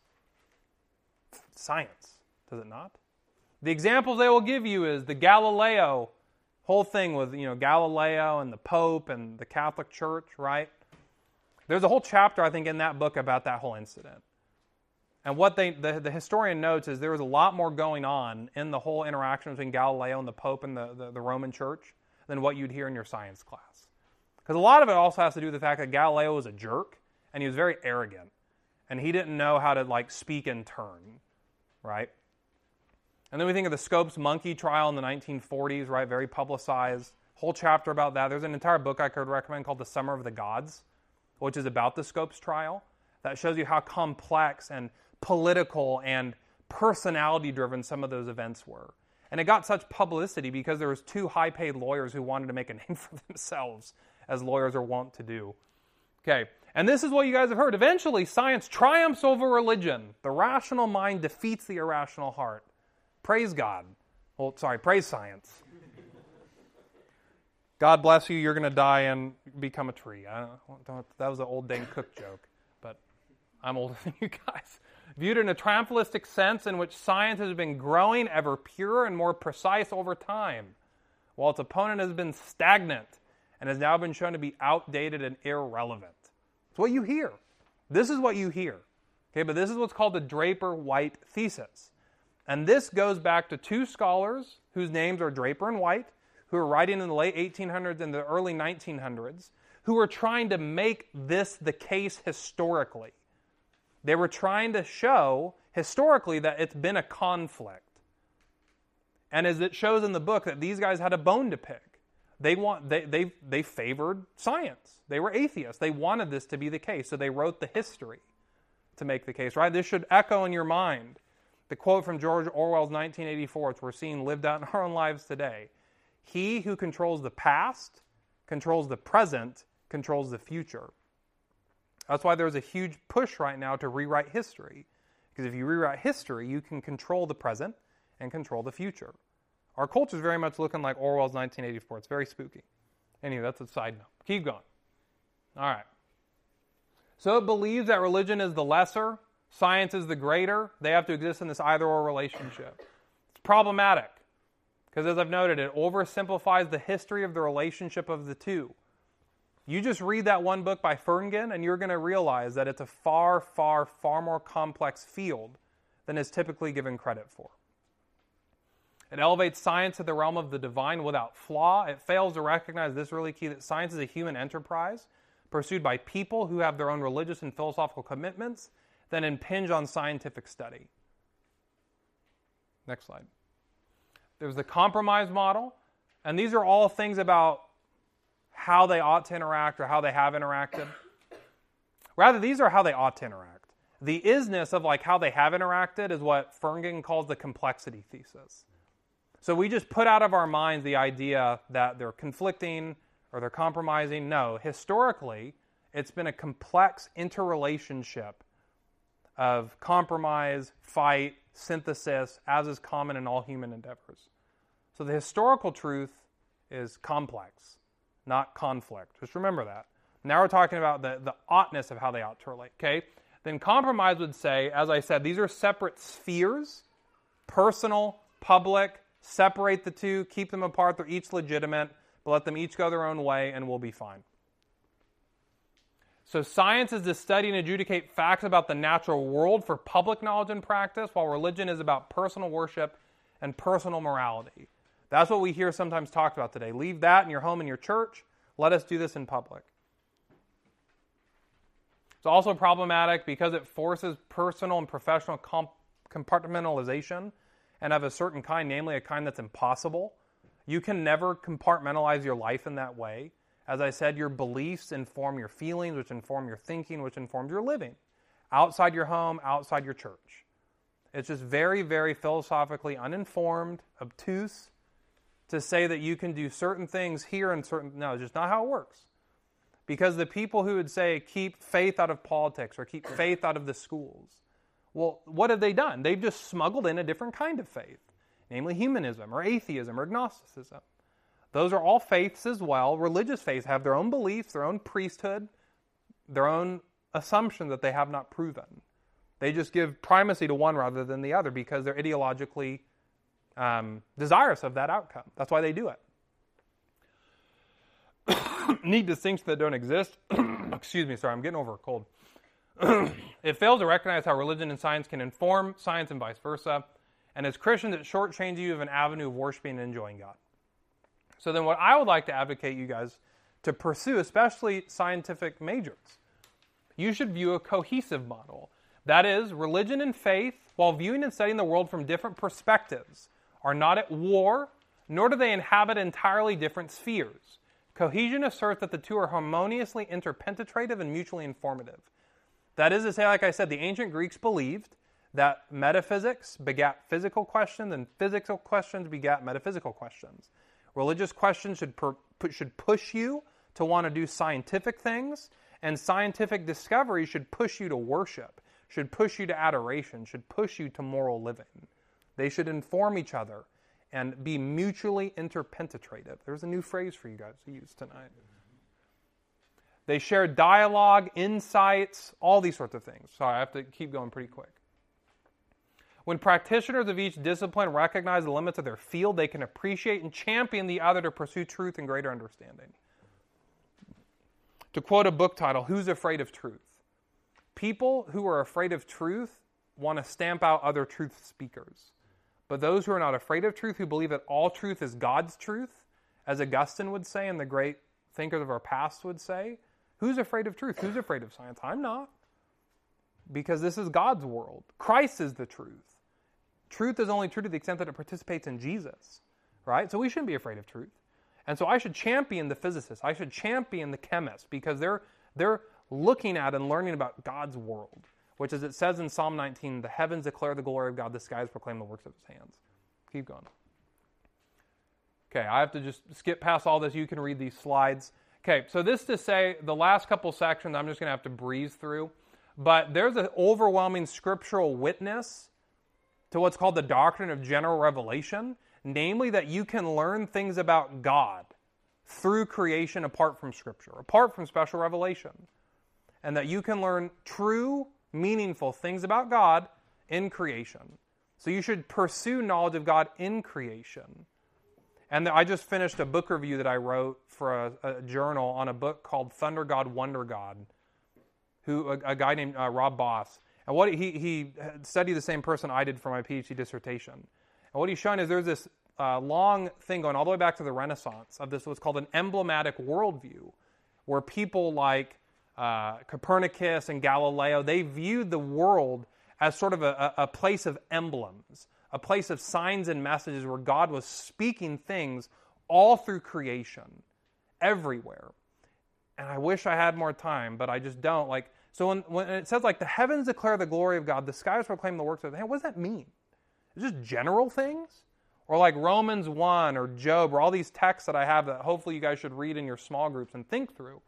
science, does it not? The examples they will give you is the Galileo whole thing with, Galileo and the Pope and the Catholic Church, right? There's a whole chapter, I think, in that book about that whole incident. And what the historian notes is there was a lot more going on in the whole interaction between Galileo and the Pope and the Roman Church than what you'd hear in your science class. Because a lot of it also has to do with the fact that Galileo was a jerk, and he was very arrogant. And he didn't know how to, speak in turn, right? And then we think of the Scopes monkey trial in the 1940s, right? Very publicized. Whole chapter about that. There's an entire book I could recommend called The Summer of the Gods, which is about the Scopes trial. That shows you how complex and political and personality-driven some of those events were. And it got such publicity because there was 2 high-paid lawyers who wanted to make a name for themselves, as lawyers are wont to do. Okay, and this is what you guys have heard. Eventually, science triumphs over religion. The rational mind defeats the irrational heart. Praise God. Praise science. God bless you, you're going to die and become a tree. That was an old Dane Cook joke, but I'm older than you guys. Viewed in a triumphalistic sense in which science has been growing ever purer and more precise over time, while its opponent has been stagnant and has now been shown to be outdated and irrelevant. It's what you hear. This is what you hear. Okay, but this is what's called the Draper-White thesis. And this goes back to 2 scholars whose names are Draper and White, who were writing in the late 1800s and the early 1900s, who were trying to make this the case historically. They were trying to show historically that it's been a conflict. And as it shows in the book, that these guys had a bone to pick. They favored science. They were atheists. They wanted this to be the case, so they wrote the history to make the case, right? This should echo in your mind the quote from George Orwell's 1984, which we're seeing lived out in our own lives today. He who controls the past, controls the present, controls the future. That's why there's a huge push right now to rewrite history. Because if you rewrite history, you can control the present and control the future. Our culture is very much looking like Orwell's 1984. It's very spooky. Anyway, that's a side note. Keep going. All right. So it believes that religion is the lesser, science is the greater. They have to exist in this either-or relationship. It's problematic. Because as I've noted, it oversimplifies the history of the relationship of the two. You just read that one book by Ferngren, and you're going to realize that it's a far, far, far more complex field than is typically given credit for. It elevates science to the realm of the divine without flaw. It fails to recognize this really key, that science is a human enterprise pursued by people who have their own religious and philosophical commitments that impinge on scientific study. Next slide. There's the compromise model. And these are all things about how they ought to interact or how they have interacted. Rather, these are how they ought to interact. The isness of like how they have interacted is what Ferngeng calls the complexity thesis. So we just put out of our minds the idea that they're conflicting or they're compromising. No, historically, it's been a complex interrelationship of compromise, fight, synthesis, as is common in all human endeavors. So the historical truth is complex, not conflict. Just remember that. Now we're talking about the oughtness of how they ought to relate, okay? Then compromise would say, as I said, these are separate spheres, personal, public, separate the two, keep them apart, they're each legitimate, but let them each go their own way and we'll be fine. So science is to study and adjudicate facts about the natural world for public knowledge and practice, while religion is about personal worship and personal morality. That's what we hear sometimes talked about today. Leave that in your home and your church. Let us do this in public. It's also problematic because it forces personal and professional compartmentalization and of a certain kind, namely a kind that's impossible. You can never compartmentalize your life in that way. As I said, your beliefs inform your feelings, which inform your thinking, which informs your living. Outside your home, outside your church. It's just very, very philosophically uninformed, obtuse, to say that you can do certain things here and certain... No, it's just not how it works. Because the people who would say, keep faith out of politics or keep faith out of the schools, well, what have they done? They've just smuggled in a different kind of faith, namely humanism or atheism or agnosticism. Those are all faiths as well. Religious faiths have their own beliefs, their own priesthood, their own assumption that they have not proven. They just give primacy to one rather than the other because they're ideologically desirous of that outcome. That's why they do it. Need distinctions that don't exist. Excuse me, sorry, I'm getting over a cold. It fails to recognize how religion and science can inform science and vice versa. And as Christians, it shortchanges you of an avenue of worshiping and enjoying God. So then what I would like to advocate you guys to pursue, especially scientific majors, you should view a cohesive model. That is, religion and faith, while viewing and studying the world from different perspectives, are not at war, nor do they inhabit entirely different spheres. Cohesion asserts that the two are harmoniously interpenetrative and mutually informative. That is to say, like I said, the ancient Greeks believed that metaphysics begat physical questions and physical questions begat metaphysical questions. Religious questions should push you to want to do scientific things, and scientific discovery should push you to worship, should push you to adoration, should push you to moral living. They should inform each other and be mutually interpenetrative. There's a new phrase for you guys to use tonight. They share dialogue, insights, all these sorts of things. Sorry, I have to keep going pretty quick. When practitioners of each discipline recognize the limits of their field, they can appreciate and champion the other to pursue truth and greater understanding. To quote a book title, Who's Afraid of Truth? People who are afraid of truth want to stamp out other truth speakers. But those who are not afraid of truth, who believe that all truth is God's truth, as Augustine would say and the great thinkers of our past would say, who's afraid of truth? Who's afraid of science? I'm not. Because this is God's world. Christ is the truth. Truth is only true to the extent that it participates in Jesus, right? So we shouldn't be afraid of truth. And so I should champion the physicists. I should champion the chemists because they're looking at and learning about God's world, which, as it says in Psalm 19, the heavens declare the glory of God, the skies proclaim the works of his hands. Keep going. Okay, I have to just skip past all this. You can read these slides. Okay, so this to say, the last couple sections I'm just going to have to breeze through. But there's an overwhelming scriptural witness to what's called the doctrine of general revelation, namely that you can learn things about God through creation apart from Scripture, apart from special revelation, and that you can learn true, meaningful things about God in creation. So you should pursue knowledge of God in creation. And I just finished a book review that I wrote for a journal on a book called Thunder God, Wonder God, a guy named Rob Boss. And what he studied the same person I did for my PhD dissertation. And what he's showing is there's this long thing going all the way back to the Renaissance of this what's called an emblematic worldview, where people like Copernicus and Galileo, they viewed the world as sort of a place of emblems, a place of signs and messages where God was speaking things all through creation, everywhere. And I wish I had more time, but I just don't. So when it says the heavens declare the glory of God, the skies proclaim the works of his hand, what does that mean? Is it just general things? Or like Romans 1 or Job or all these texts that I have that hopefully you guys should read in your small groups and think through,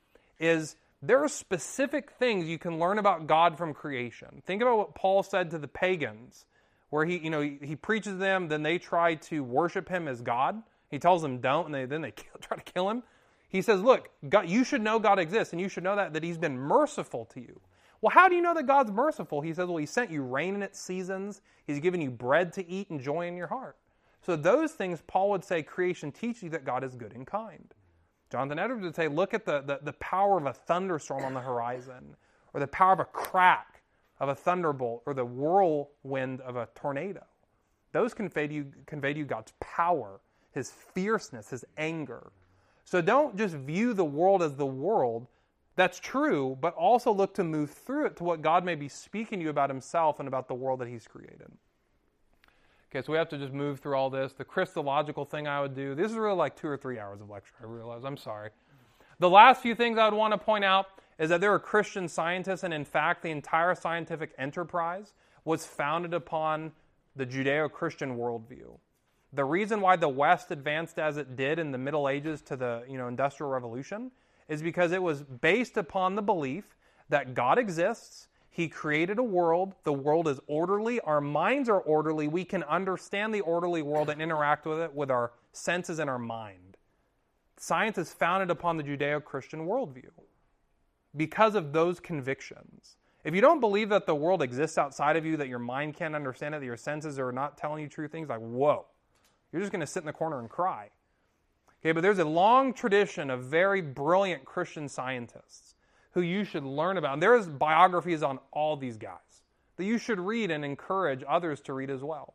is there are specific things you can learn about God from creation. Think about what Paul said to the pagans, where he preaches them, then they try to worship him as God. He tells them don't, and then they try to kill him. He says, look, God, you should know God exists, and you should know that he's been merciful to you. Well, how do you know that God's merciful? He says, well, he sent you rain in its seasons. He's given you bread to eat and joy in your heart. So those things, Paul would say, creation teaches you that God is good and kind. Jonathan Edwards would say, look at the power of a thunderstorm on the horizon, or the power of a crack of a thunderbolt, or the whirlwind of a tornado. Those convey to you God's power, his fierceness, his anger. So don't just view the world as the world. That's true, but also look to move through it to what God may be speaking to you about himself and about the world that he's created. Okay, so we have to just move through all this. The Christological thing I would do, this is really 2 or 3 hours of lecture, I realize. I'm sorry. The last few things I would want to point out is that there are Christian scientists, and in fact, the entire scientific enterprise was founded upon the Judeo-Christian worldview. The reason why the West advanced as it did in the Middle Ages to the Industrial Revolution is because it was based upon the belief that God exists. He created a world. The world is orderly. Our minds are orderly. We can understand the orderly world and interact with it with our senses and our mind. Science is founded upon the Judeo-Christian worldview because of those convictions. If you don't believe that the world exists outside of you, that your mind can't understand it, that your senses are not telling you true things, whoa. You're just going to sit in the corner and cry. Okay, but there's a long tradition of very brilliant Christian scientists who you should learn about. And there's biographies on all these guys that you should read and encourage others to read as well.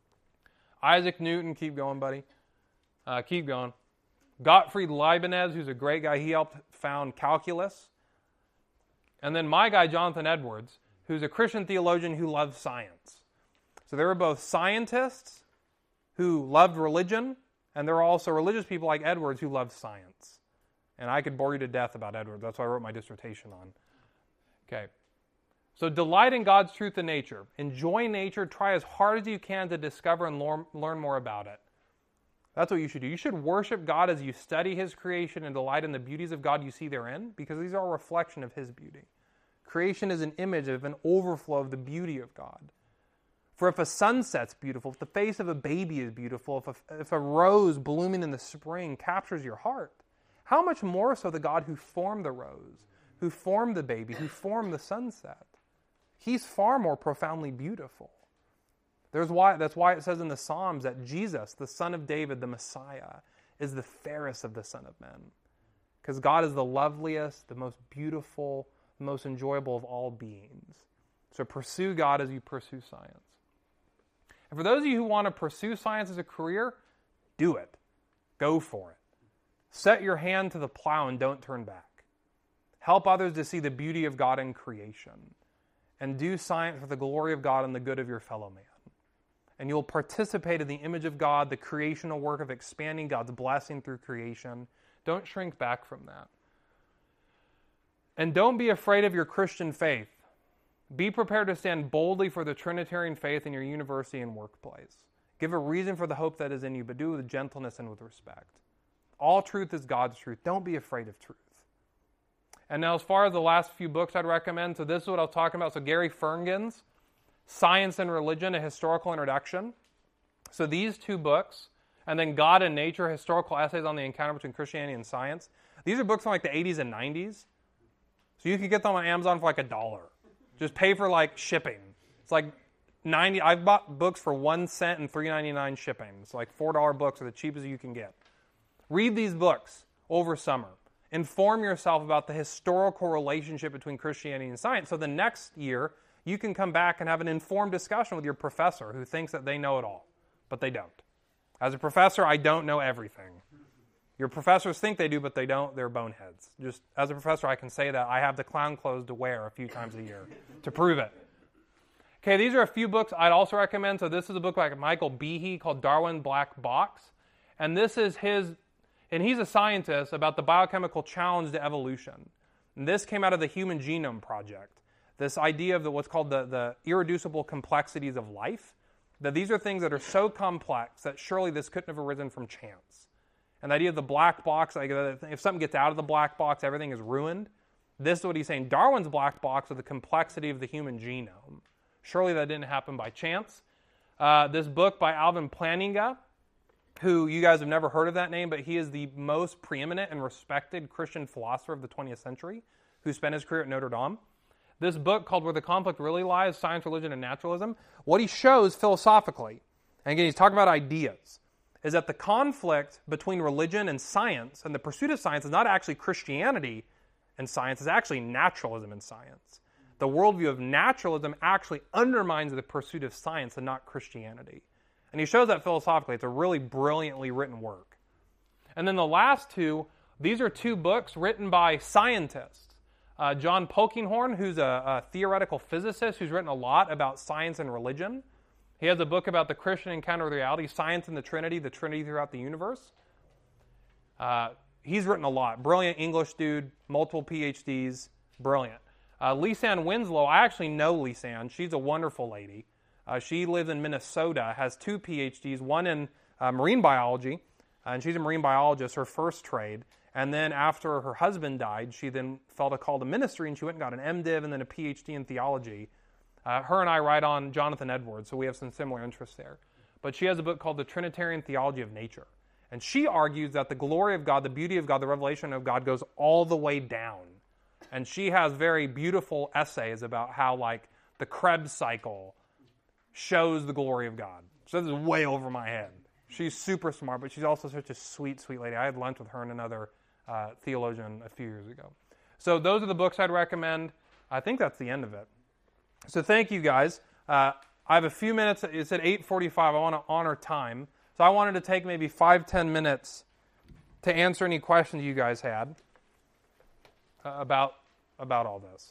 Isaac Newton, keep going, buddy. Keep going. Gottfried Leibniz, who's a great guy, he helped found calculus. And then my guy, Jonathan Edwards, who's a Christian theologian who loves science. So there were both scientists who loved religion, and there are also religious people like Edwards who love science. And I could bore you to death about Edwards. That's what I wrote my dissertation on. Okay. So delight in God's truth in nature. Enjoy nature. Try as hard as you can to discover and learn more about it. That's what you should do. You should worship God as you study his creation and delight in the beauties of God you see therein, because these are a reflection of his beauty. Creation is an image of an overflow of the beauty of God. For if a sunset's beautiful, if the face of a baby is beautiful, if a rose blooming in the spring captures your heart, how much more so the God who formed the rose, who formed the baby, who formed the sunset? He's far more profoundly beautiful. That's why it says in the Psalms that Jesus, the Son of David, the Messiah, is the fairest of the Son of Men. Because God is the loveliest, the most beautiful, the most enjoyable of all beings. So pursue God as you pursue science. And for those of you who want to pursue science as a career, do it. Go for it. Set your hand to the plow and don't turn back. Help others to see the beauty of God in creation. And do science for the glory of God and the good of your fellow man. And you'll participate in the image of God, the creational work of expanding God's blessing through creation. Don't shrink back from that. And don't be afraid of your Christian faith. Be prepared to stand boldly for the Trinitarian faith in your university and workplace. Give a reason for the hope that is in you, but do it with gentleness and with respect. All truth is God's truth. Don't be afraid of truth. And now as far as the last few books I'd recommend, so this is what I was talking about. So Gary Ferngans, Science and Religion, A Historical Introduction. So these two books, and then God and Nature, Historical Essays on the Encounter Between Christianity and Science. These are books from the 80s and 90s. So you can get them on Amazon for $1. Just pay for shipping. It's $90. I've bought books for 1 cent and $3.99 shipping. It's $4 books are the cheapest you can get. Read these books over summer. Inform yourself about the historical relationship between Christianity and science. So the next year, you can come back and have an informed discussion with your professor who thinks that they know it all, but they don't. As a professor, I don't know everything. Your professors think they do, but they don't. They're boneheads. Just as a professor, I can say that. I have the clown clothes to wear a few times a year to prove it. Okay, these are a few books I'd also recommend. So this is a book by Michael Behe called Darwin Black Box. And this is he's a scientist about the biochemical challenge to evolution. And this came out of the Human Genome Project. This idea of what's called the irreducible complexities of life. That these are things that are so complex that surely this couldn't have arisen from chance. And the idea of the black box, like if something gets out of the black box, everything is ruined. This is what he's saying. Darwin's black box of the complexity of the human genome. Surely that didn't happen by chance. This book by Alvin Plantinga, who you guys have never heard of that name, but he is the most preeminent and respected Christian philosopher of the 20th century, who spent his career at Notre Dame. This book called Where the Conflict Really Lies, Science, Religion, and Naturalism, what he shows philosophically, and again, he's talking about ideas, is that the conflict between religion and science, and the pursuit of science, is not actually Christianity and science, it's actually naturalism and science. The worldview of naturalism actually undermines the pursuit of science and not Christianity. And he shows that philosophically. It's a really brilliantly written work. And then the last two, these are two books written by scientists. John Polkinghorne, who's a theoretical physicist who's written a lot about science and religion. He has a book about the Christian encounter with reality, Science and the Trinity throughout the universe. He's written a lot. Brilliant English dude, multiple PhDs, brilliant. Lisanne Winslow, I actually know Lisanne. She's a wonderful lady. She lives in Minnesota, has 2 PhDs, one in marine biology, and she's a marine biologist, her first trade. And then after her husband died, she then felt a call to ministry, and she went and got an MDiv and then a PhD in theology. Her and I write on Jonathan Edwards, so we have some similar interests there. But she has a book called The Trinitarian Theology of Nature. And she argues that the glory of God, the beauty of God, the revelation of God goes all the way down. And she has very beautiful essays about how, like, the Krebs cycle shows the glory of God. So this is way over my head. She's super smart, but she's also such a sweet, sweet lady. I had lunch with her and another theologian a few years ago. So those are the books I'd recommend. I think that's the end of it. So thank you, guys. I have a few minutes. It's at 8:45. I want to honor time. So I wanted to take maybe 5-10 minutes to answer any questions you guys had about all this.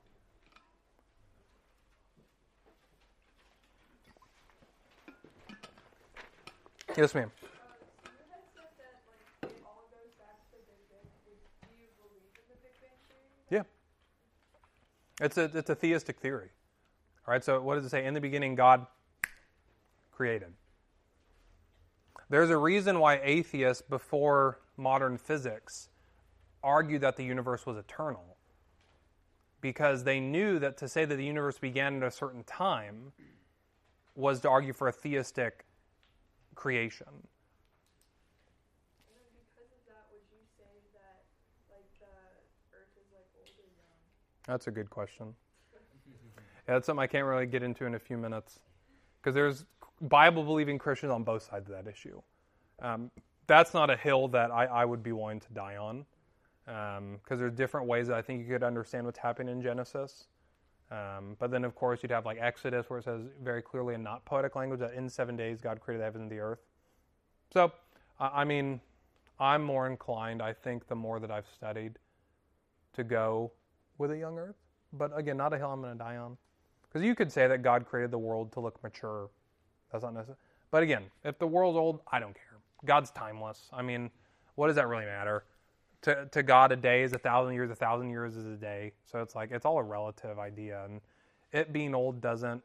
Yes, ma'am. Yeah. It's a theistic theory. All right, so what does it say? In the beginning, God created. There's a reason why atheists before modern physics argued that the universe was eternal. Because they knew that to say that the universe began at a certain time was to argue for a theistic creation. And then because of that, would you say that like the Earth is like old or young? That's a good question. Yeah, that's something I can't really get into in a few minutes. Because there's Bible-believing Christians on both sides of that issue. That's not a hill that I would be willing to die on. Because there's different ways that I think you could understand what's happening in Genesis. But then, of course, you'd have like Exodus, where it says very clearly in not poetic language that in 7 days God created the heavens and the earth. So, I mean, I'm more inclined, I think, the more that I've studied, to go with a young earth. But again, not a hill I'm going to die on. Because you could say that God created the world to look mature. That's not necessary. But again, if the world's old, I don't care. God's timeless. I mean, what does that really matter? To God, a day is 1,000 years. 1,000 years is a day. So it's like, it's all a relative idea. And it being old doesn't,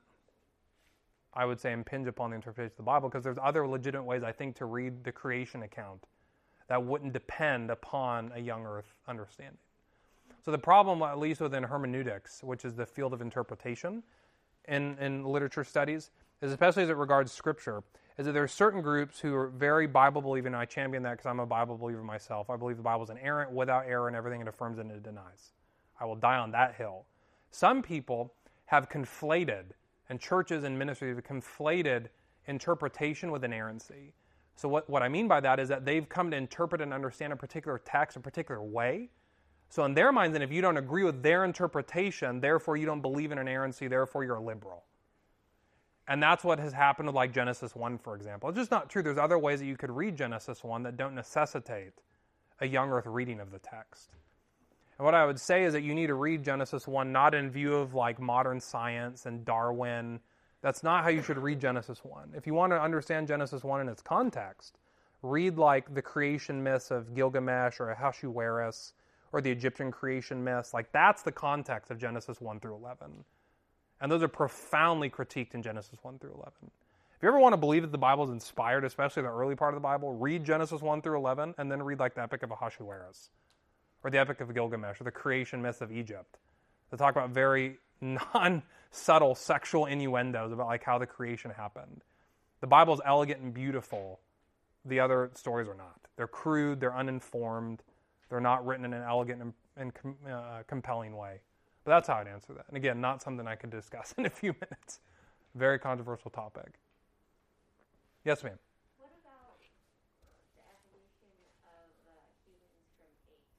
I would say, impinge upon the interpretation of the Bible, because there's other legitimate ways, I think, to read the creation account that wouldn't depend upon a young earth understanding. So the problem, at least within hermeneutics, which is the field of interpretation in literature studies, is especially as it regards Scripture, is that there are certain groups who are very Bible-believing, and I champion that because I'm a Bible believer myself. I believe the Bible is inerrant, without error, and everything it affirms and it denies. I will die on that hill. Some people have conflated, and churches and ministries have conflated interpretation with inerrancy. So what I mean by that is that they've come to interpret and understand a particular text a particular way. So in their minds, then, if you don't agree with their interpretation, therefore you don't believe in inerrancy, therefore you're a liberal. And that's what has happened with like Genesis 1, for example. It's just not true. There's other ways that you could read Genesis 1 that don't necessitate a young earth reading of the text. And what I would say is that you need to read Genesis 1 not in view of like modern science and Darwin. That's not how you should read Genesis 1. If you want to understand Genesis 1 in its context, read like the creation myths of Gilgamesh or Ahasuerus or the Egyptian creation myths. Like that's the context of Genesis 1 through 11. And those are profoundly critiqued in Genesis 1 through 11. If you ever want to believe that the Bible is inspired, especially the early part of the Bible, read Genesis 1 through 11 and then read like the Epic of Ahasuerus or the Epic of Gilgamesh or the creation myths of Egypt. They talk about very non-subtle sexual innuendos about like how the creation happened. The Bible is elegant and beautiful. The other stories are not. They're crude, they're uninformed, they're not written in an elegant and compelling way. But that's how I'd answer that. And again, not something I could discuss in a few minutes. Very controversial topic. Yes, ma'am. What about the evolution of humans from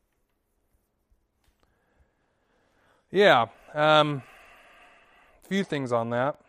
apes? Yeah, a few things on that.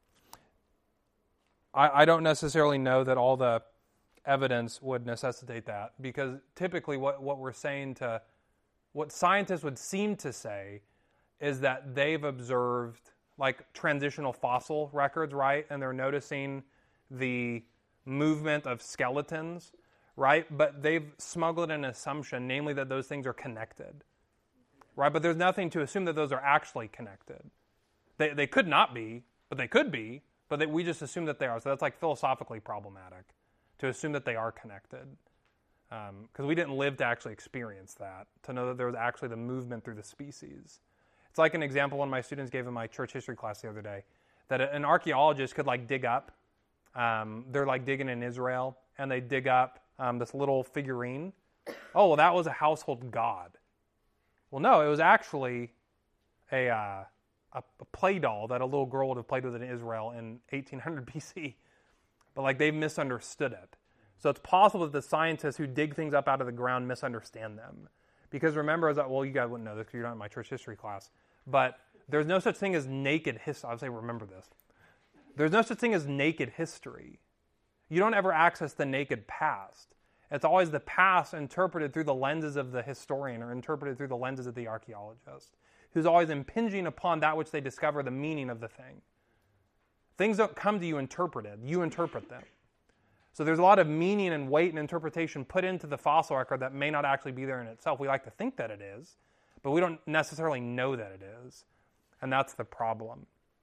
I don't necessarily know that all the evidence would necessitate that, because typically what we're saying to, what scientists would seem to say is that they've observed like transitional fossil records, right? And they're noticing the movement of skeletons, right? But they've smuggled in an assumption, namely that those things are connected, right? But there's nothing to assume that those are actually connected. They could not be, but they could be, but we just assume that they are. So that's like philosophically problematic to assume that they are connected, because we didn't live to actually experience that, to know that there was actually the movement through the species. It's like an example one of my students gave in my church history class the other day, that an archaeologist could like dig up, they're like digging in Israel, and they dig up this little figurine. Oh, well, that was a household god. Well, no, it was actually a play doll that a little girl would have played with in Israel in 1800 BC. But like they've misunderstood it. So it's possible that the scientists who dig things up out of the ground misunderstand them. Because remember, well, you guys wouldn't know this because you're not in my church history class, but there's no such thing as naked history. I would say remember this. There's no such thing as naked history. You don't ever access the naked past. It's always the past interpreted through the lenses of the historian or interpreted through the lenses of the archaeologist, who's always impinging upon that which they discover the meaning of the thing. Things don't come to you interpreted. You interpret them. So there's a lot of meaning and weight and interpretation put into the fossil record that may not actually be there in itself. We like to think that it is, but we don't necessarily know that it is. And that's the problem.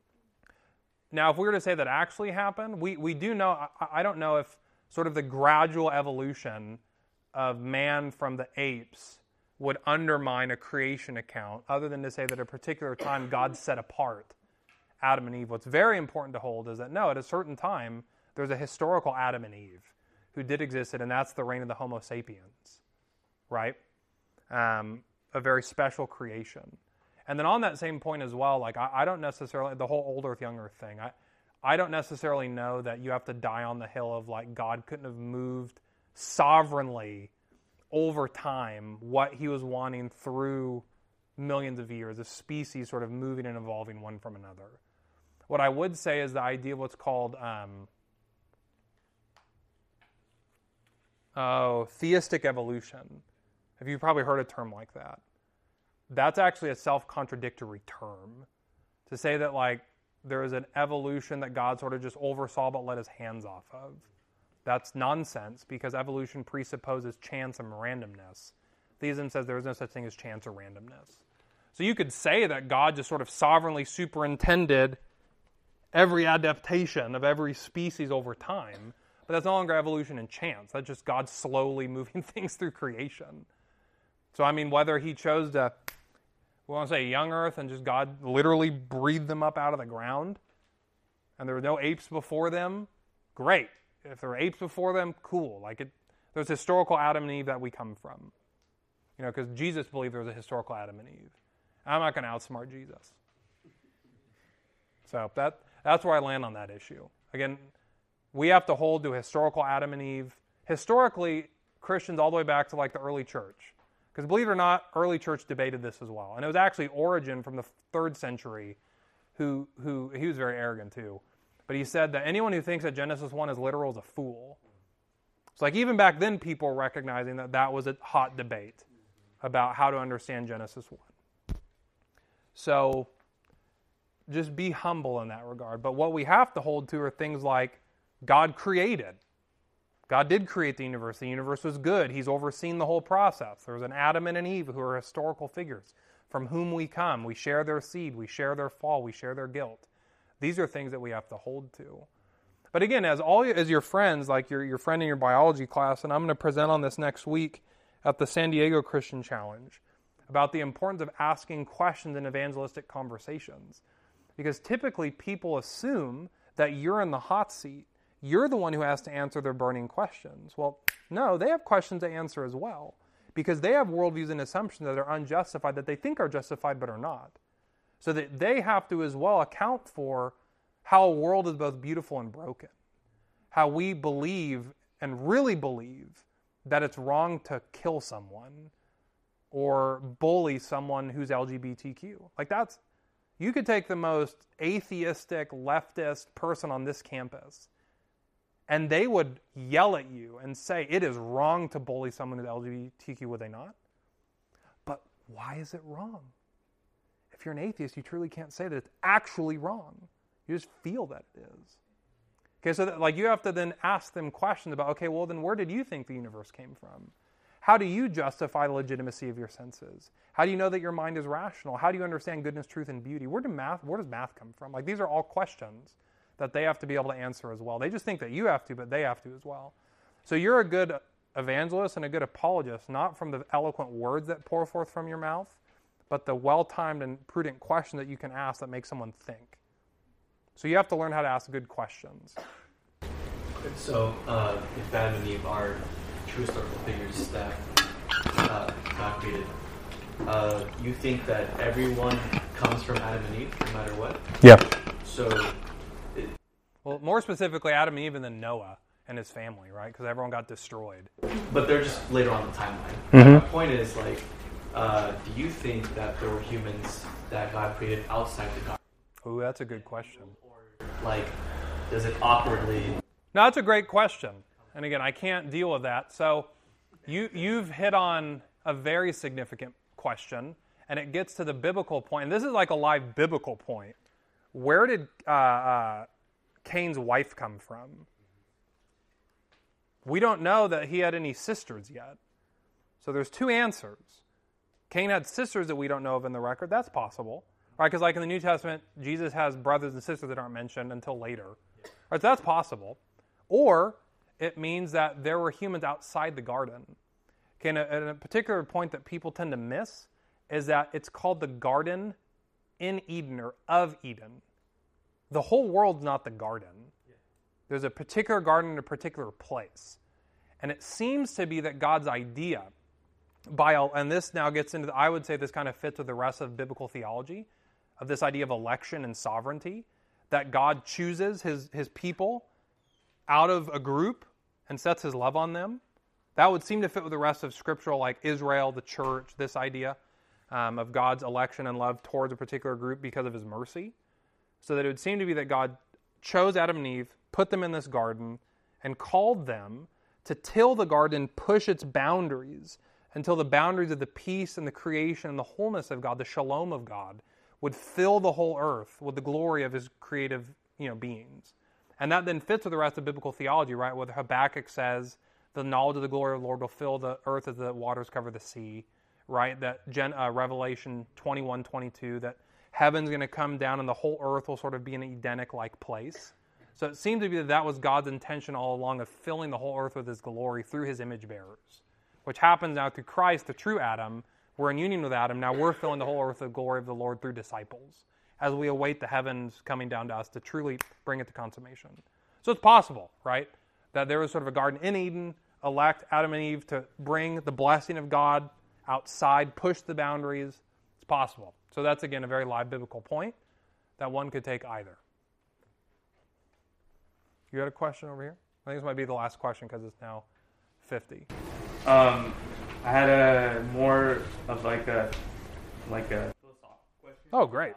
Now, if we were to say that actually happened, we do know, I don't know if sort of the gradual evolution of man from the apes would undermine a creation account, other than to say that at a particular time God set apart Adam and Eve. What's very important to hold is that no, at a certain time, there's a historical Adam and Eve who did exist, and that's the reign of the Homo sapiens, right? A very special creation. And then on that same point as well, like I don't necessarily, the whole old earth, young earth thing, I don't necessarily know that you have to die on the hill of like God couldn't have moved sovereignly over time what he was wanting through millions of years, a species sort of moving and evolving one from another. What I would say is the idea of what's called theistic evolution. Have you probably heard a term like that? That's actually a self-contradictory term. To say that like there is an evolution that God sort of just oversaw but let his hands off of. That's nonsense, because evolution presupposes chance and randomness. Theism says there is no such thing as chance or randomness. So you could say that God just sort of sovereignly superintended every adaptation of every species over time, but that's no longer evolution and chance. That's just God slowly moving things through creation. So I mean, whether he chose to, we want to say young earth, and just God literally breathed them up out of the ground, and there were no apes before them, great. If there were apes before them, cool. Like there's historical Adam and Eve that we come from. You know, because Jesus believed there was a historical Adam and Eve. I'm not going to outsmart Jesus. So that's where I land on that issue. Again, we have to hold to a historical Adam and Eve. Historically, Christians all the way back to like the early church. Because believe it or not, early church debated this as well. And it was actually Origen from the 3rd century who he was very arrogant too. But he said that anyone who thinks that Genesis 1 is literal is a fool. So like even back then, people were recognizing that that was a hot debate about how to understand Genesis 1. So just be humble in that regard. But what we have to hold to are things like God created. God did create the universe. The universe was good. He's overseen the whole process. There's an Adam and an Eve who are historical figures from whom we come. We share their seed. We share their fall. We share their guilt. These are things that we have to hold to. But again, as your friends, like your friend in your biology class, and I'm going to present on this next week at the San Diego Christian Challenge, about the importance of asking questions in evangelistic conversations. Because typically people assume that you're in the hot seat. You're the one who has to answer their burning questions. Well, no, they have questions to answer as well. Because they have worldviews and assumptions that are unjustified, that they think are justified but are not. So that they have to as well account for how a world is both beautiful and broken. How we believe and really believe that it's wrong to kill someone or bully someone who's LGBTQ. Like that's, you could take the most atheistic, leftist person on this campus and they would yell at you and say, it is wrong to bully someone who's LGBTQ, would they not? But why is it wrong? If you're an atheist, you truly can't say that it's actually wrong. You just feel that it is. Okay, so that, you have to then ask them questions about, okay, well then where did you think the universe came from? How do you justify the legitimacy of your senses? How do you know that your mind is rational? How do you understand goodness, truth, and beauty? Where does math come from? These are all questions that they have to be able to answer as well. They just think that you have to, but they have to as well. So you're a good evangelist and a good apologist, not from the eloquent words that pour forth from your mouth, but the well-timed and prudent question that you can ask that makes someone think. So you have to learn how to ask good questions. So if Adam and Eve are true historical figures that God created, you think that everyone comes from Adam and Eve, no matter what? Yeah. So... Well, more specifically, Adam and Eve and then Noah and his family, right? Because everyone got destroyed. But they're just later on the timeline. Mm-hmm. My point is, do you think that there were humans that God created outside the garden? Ooh, that's a good question. Or, does it awkwardly... No, that's a great question. And again, I can't deal with that. So you've hit on a very significant question, and it gets to the biblical point. And this is like a live biblical point. Where did Cain's wife come from? We don't know that he had any sisters yet. So there's two answers. Cain had sisters that we don't know of in the record. That's possible. Right? Because in the New Testament, Jesus has brothers and sisters that aren't mentioned until later. Right? So that's possible. Or it means that there were humans outside the garden. Okay, and a particular point that people tend to miss is that it's called the Garden in Eden or of Eden. The whole world's not the garden. There's a particular garden in a particular place. And it seems to be that God's idea, and this now gets into, I would say this kind of fits with the rest of biblical theology, of this idea of election and sovereignty, that God chooses his people out of a group and sets his love on them. That would seem to fit with the rest of scriptural, like Israel, the church, this idea of God's election and love towards a particular group because of his mercy. So that it would seem to be that God chose Adam and Eve, put them in this garden, and called them to till the garden, push its boundaries until the boundaries of the peace and the creation and the wholeness of God, the shalom of God, would fill the whole earth with the glory of his creative beings. And that then fits with the rest of biblical theology, right? Where Habakkuk says, the knowledge of the glory of the Lord will fill the earth as the waters cover the sea, right? That Revelation 21:22, that heaven's going to come down and the whole earth will sort of be an Edenic-like place. So it seemed to be that was God's intention all along, of filling the whole earth with his glory through his image bearers, which happens now through Christ, the true Adam. We're in union with Adam. Now we're filling the whole earth with the glory of the Lord through disciples as we await the heavens coming down to us to truly bring it to consummation. So it's possible, right, that there was sort of a garden in Eden, elect Adam and Eve to bring the blessing of God outside, push the boundaries. It's possible. So that's, again, a very live biblical point that one could take either. You had a question over here? I think this might be the last question because it's now 50. I had a more of like a philosophical question. Oh, great.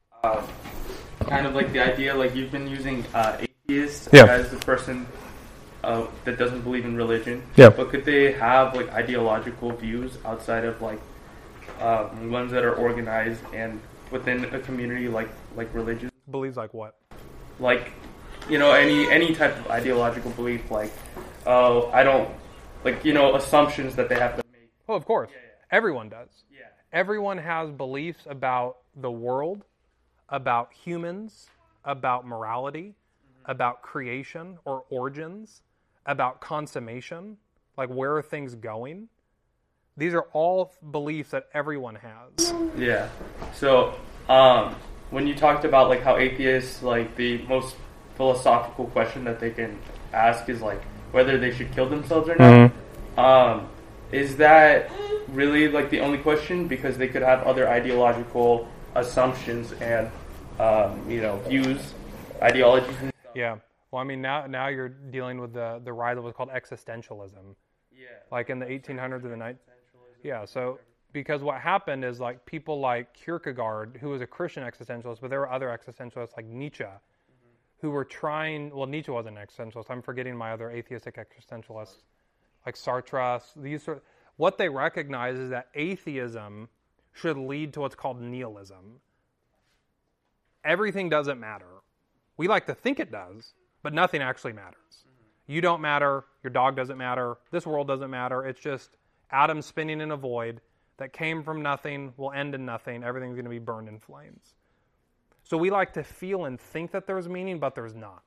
Kind of like the idea, like you've been using atheist Yeah. as the person that doesn't believe in religion. Yeah. But could they have like ideological views outside of like ones that are organized and within a community like religion? Believes like what? Like, any type of ideological belief, like, I don't, like, assumptions that they have to make. Oh, of course. Yeah. Everyone does. Yeah. Everyone has beliefs about the world, about humans, about morality, about creation or origins, about consummation, like where are things going. These are all beliefs that everyone has. Yeah. So, when you talked about like how atheists, like the most philosophical question that they can ask is like whether they should kill themselves or not. Is that really like the only question? Because they could have other ideological assumptions and views, ideologies. And stuff. Yeah. Well, I mean, now you're dealing with the rise of what's called existentialism. Yeah. Like in the 1800s and the 1900s. Yeah. So because what happened is like people like Kierkegaard, who was a Christian existentialist, but there were other existentialists like Nietzsche, who were trying. Well, Nietzsche wasn't an existentialist. I'm forgetting my other atheistic existentialists, like Sartre. What they recognize is that atheism should lead to what's called nihilism. Everything doesn't matter. We like to think it does, but nothing actually matters. You don't matter. Your dog doesn't matter. This world doesn't matter. It's just atoms spinning in a void that came from nothing, will end in nothing. Everything's going to be burned in flames. So we like to feel and think that there's meaning, but there's not.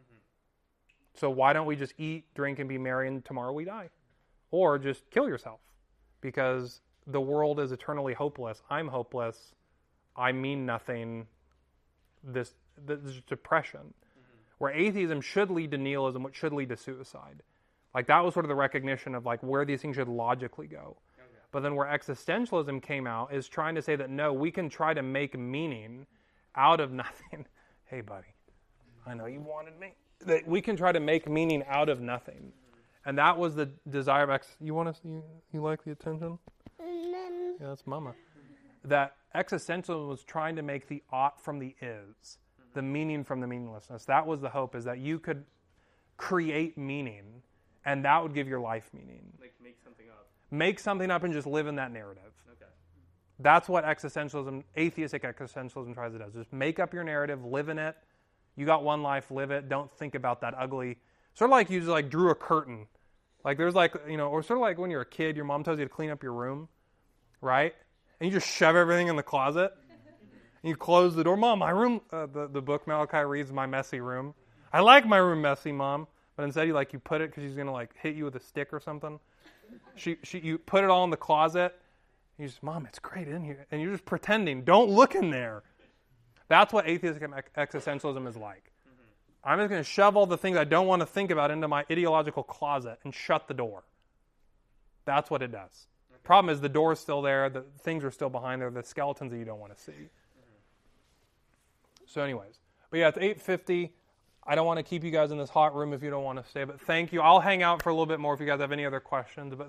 So why don't we just eat, drink, and be merry, and tomorrow we die? Or just kill yourself. Because the world is eternally hopeless. I'm hopeless. I mean nothing. This depression. Where atheism should lead to nihilism, which should lead to suicide. Like that was sort of the recognition of like where these things should logically go. But then where existentialism came out is trying to say that no, we can try to make meaning out of nothing. Hey, buddy, I know you wanted me. That we can try to make meaning out of nothing. And that was the desire of you want to you like the attention? Yeah, that's mama. That existentialism was trying to make the ought from the is, the meaning from the meaninglessness. That was the hope, is that you could create meaning, and that would give your life meaning. Like make something up. Make something up and just live in that narrative. Okay. That's what existentialism, atheistic existentialism tries to do. Just make up your narrative, live in it. You got one life, live it. Don't think about that ugly. Sort of like you just like drew a curtain. Like there's like, or sort of like when you're a kid, your mom tells you to clean up your room, right? And you just shove everything in the closet. And you close the door. Mom, my room, the book Malachi reads, My Messy Room. I like my room messy, Mom. But instead you put it because she's going to like hit you with a stick or something. You put it all in the closet. You just, Mom, it's great in here. And you're just pretending. Don't look in there. That's what atheistic existentialism is like. I'm just going to shove all the things I don't want to think about into my ideological closet and shut the door. That's what it does. Problem is the door is still there. The things are still behind there. The skeletons that you don't want to see. So anyways. But yeah, it's 8:50. I don't want to keep you guys in this hot room if you don't want to stay. But thank you. I'll hang out for a little bit more if you guys have any other questions. But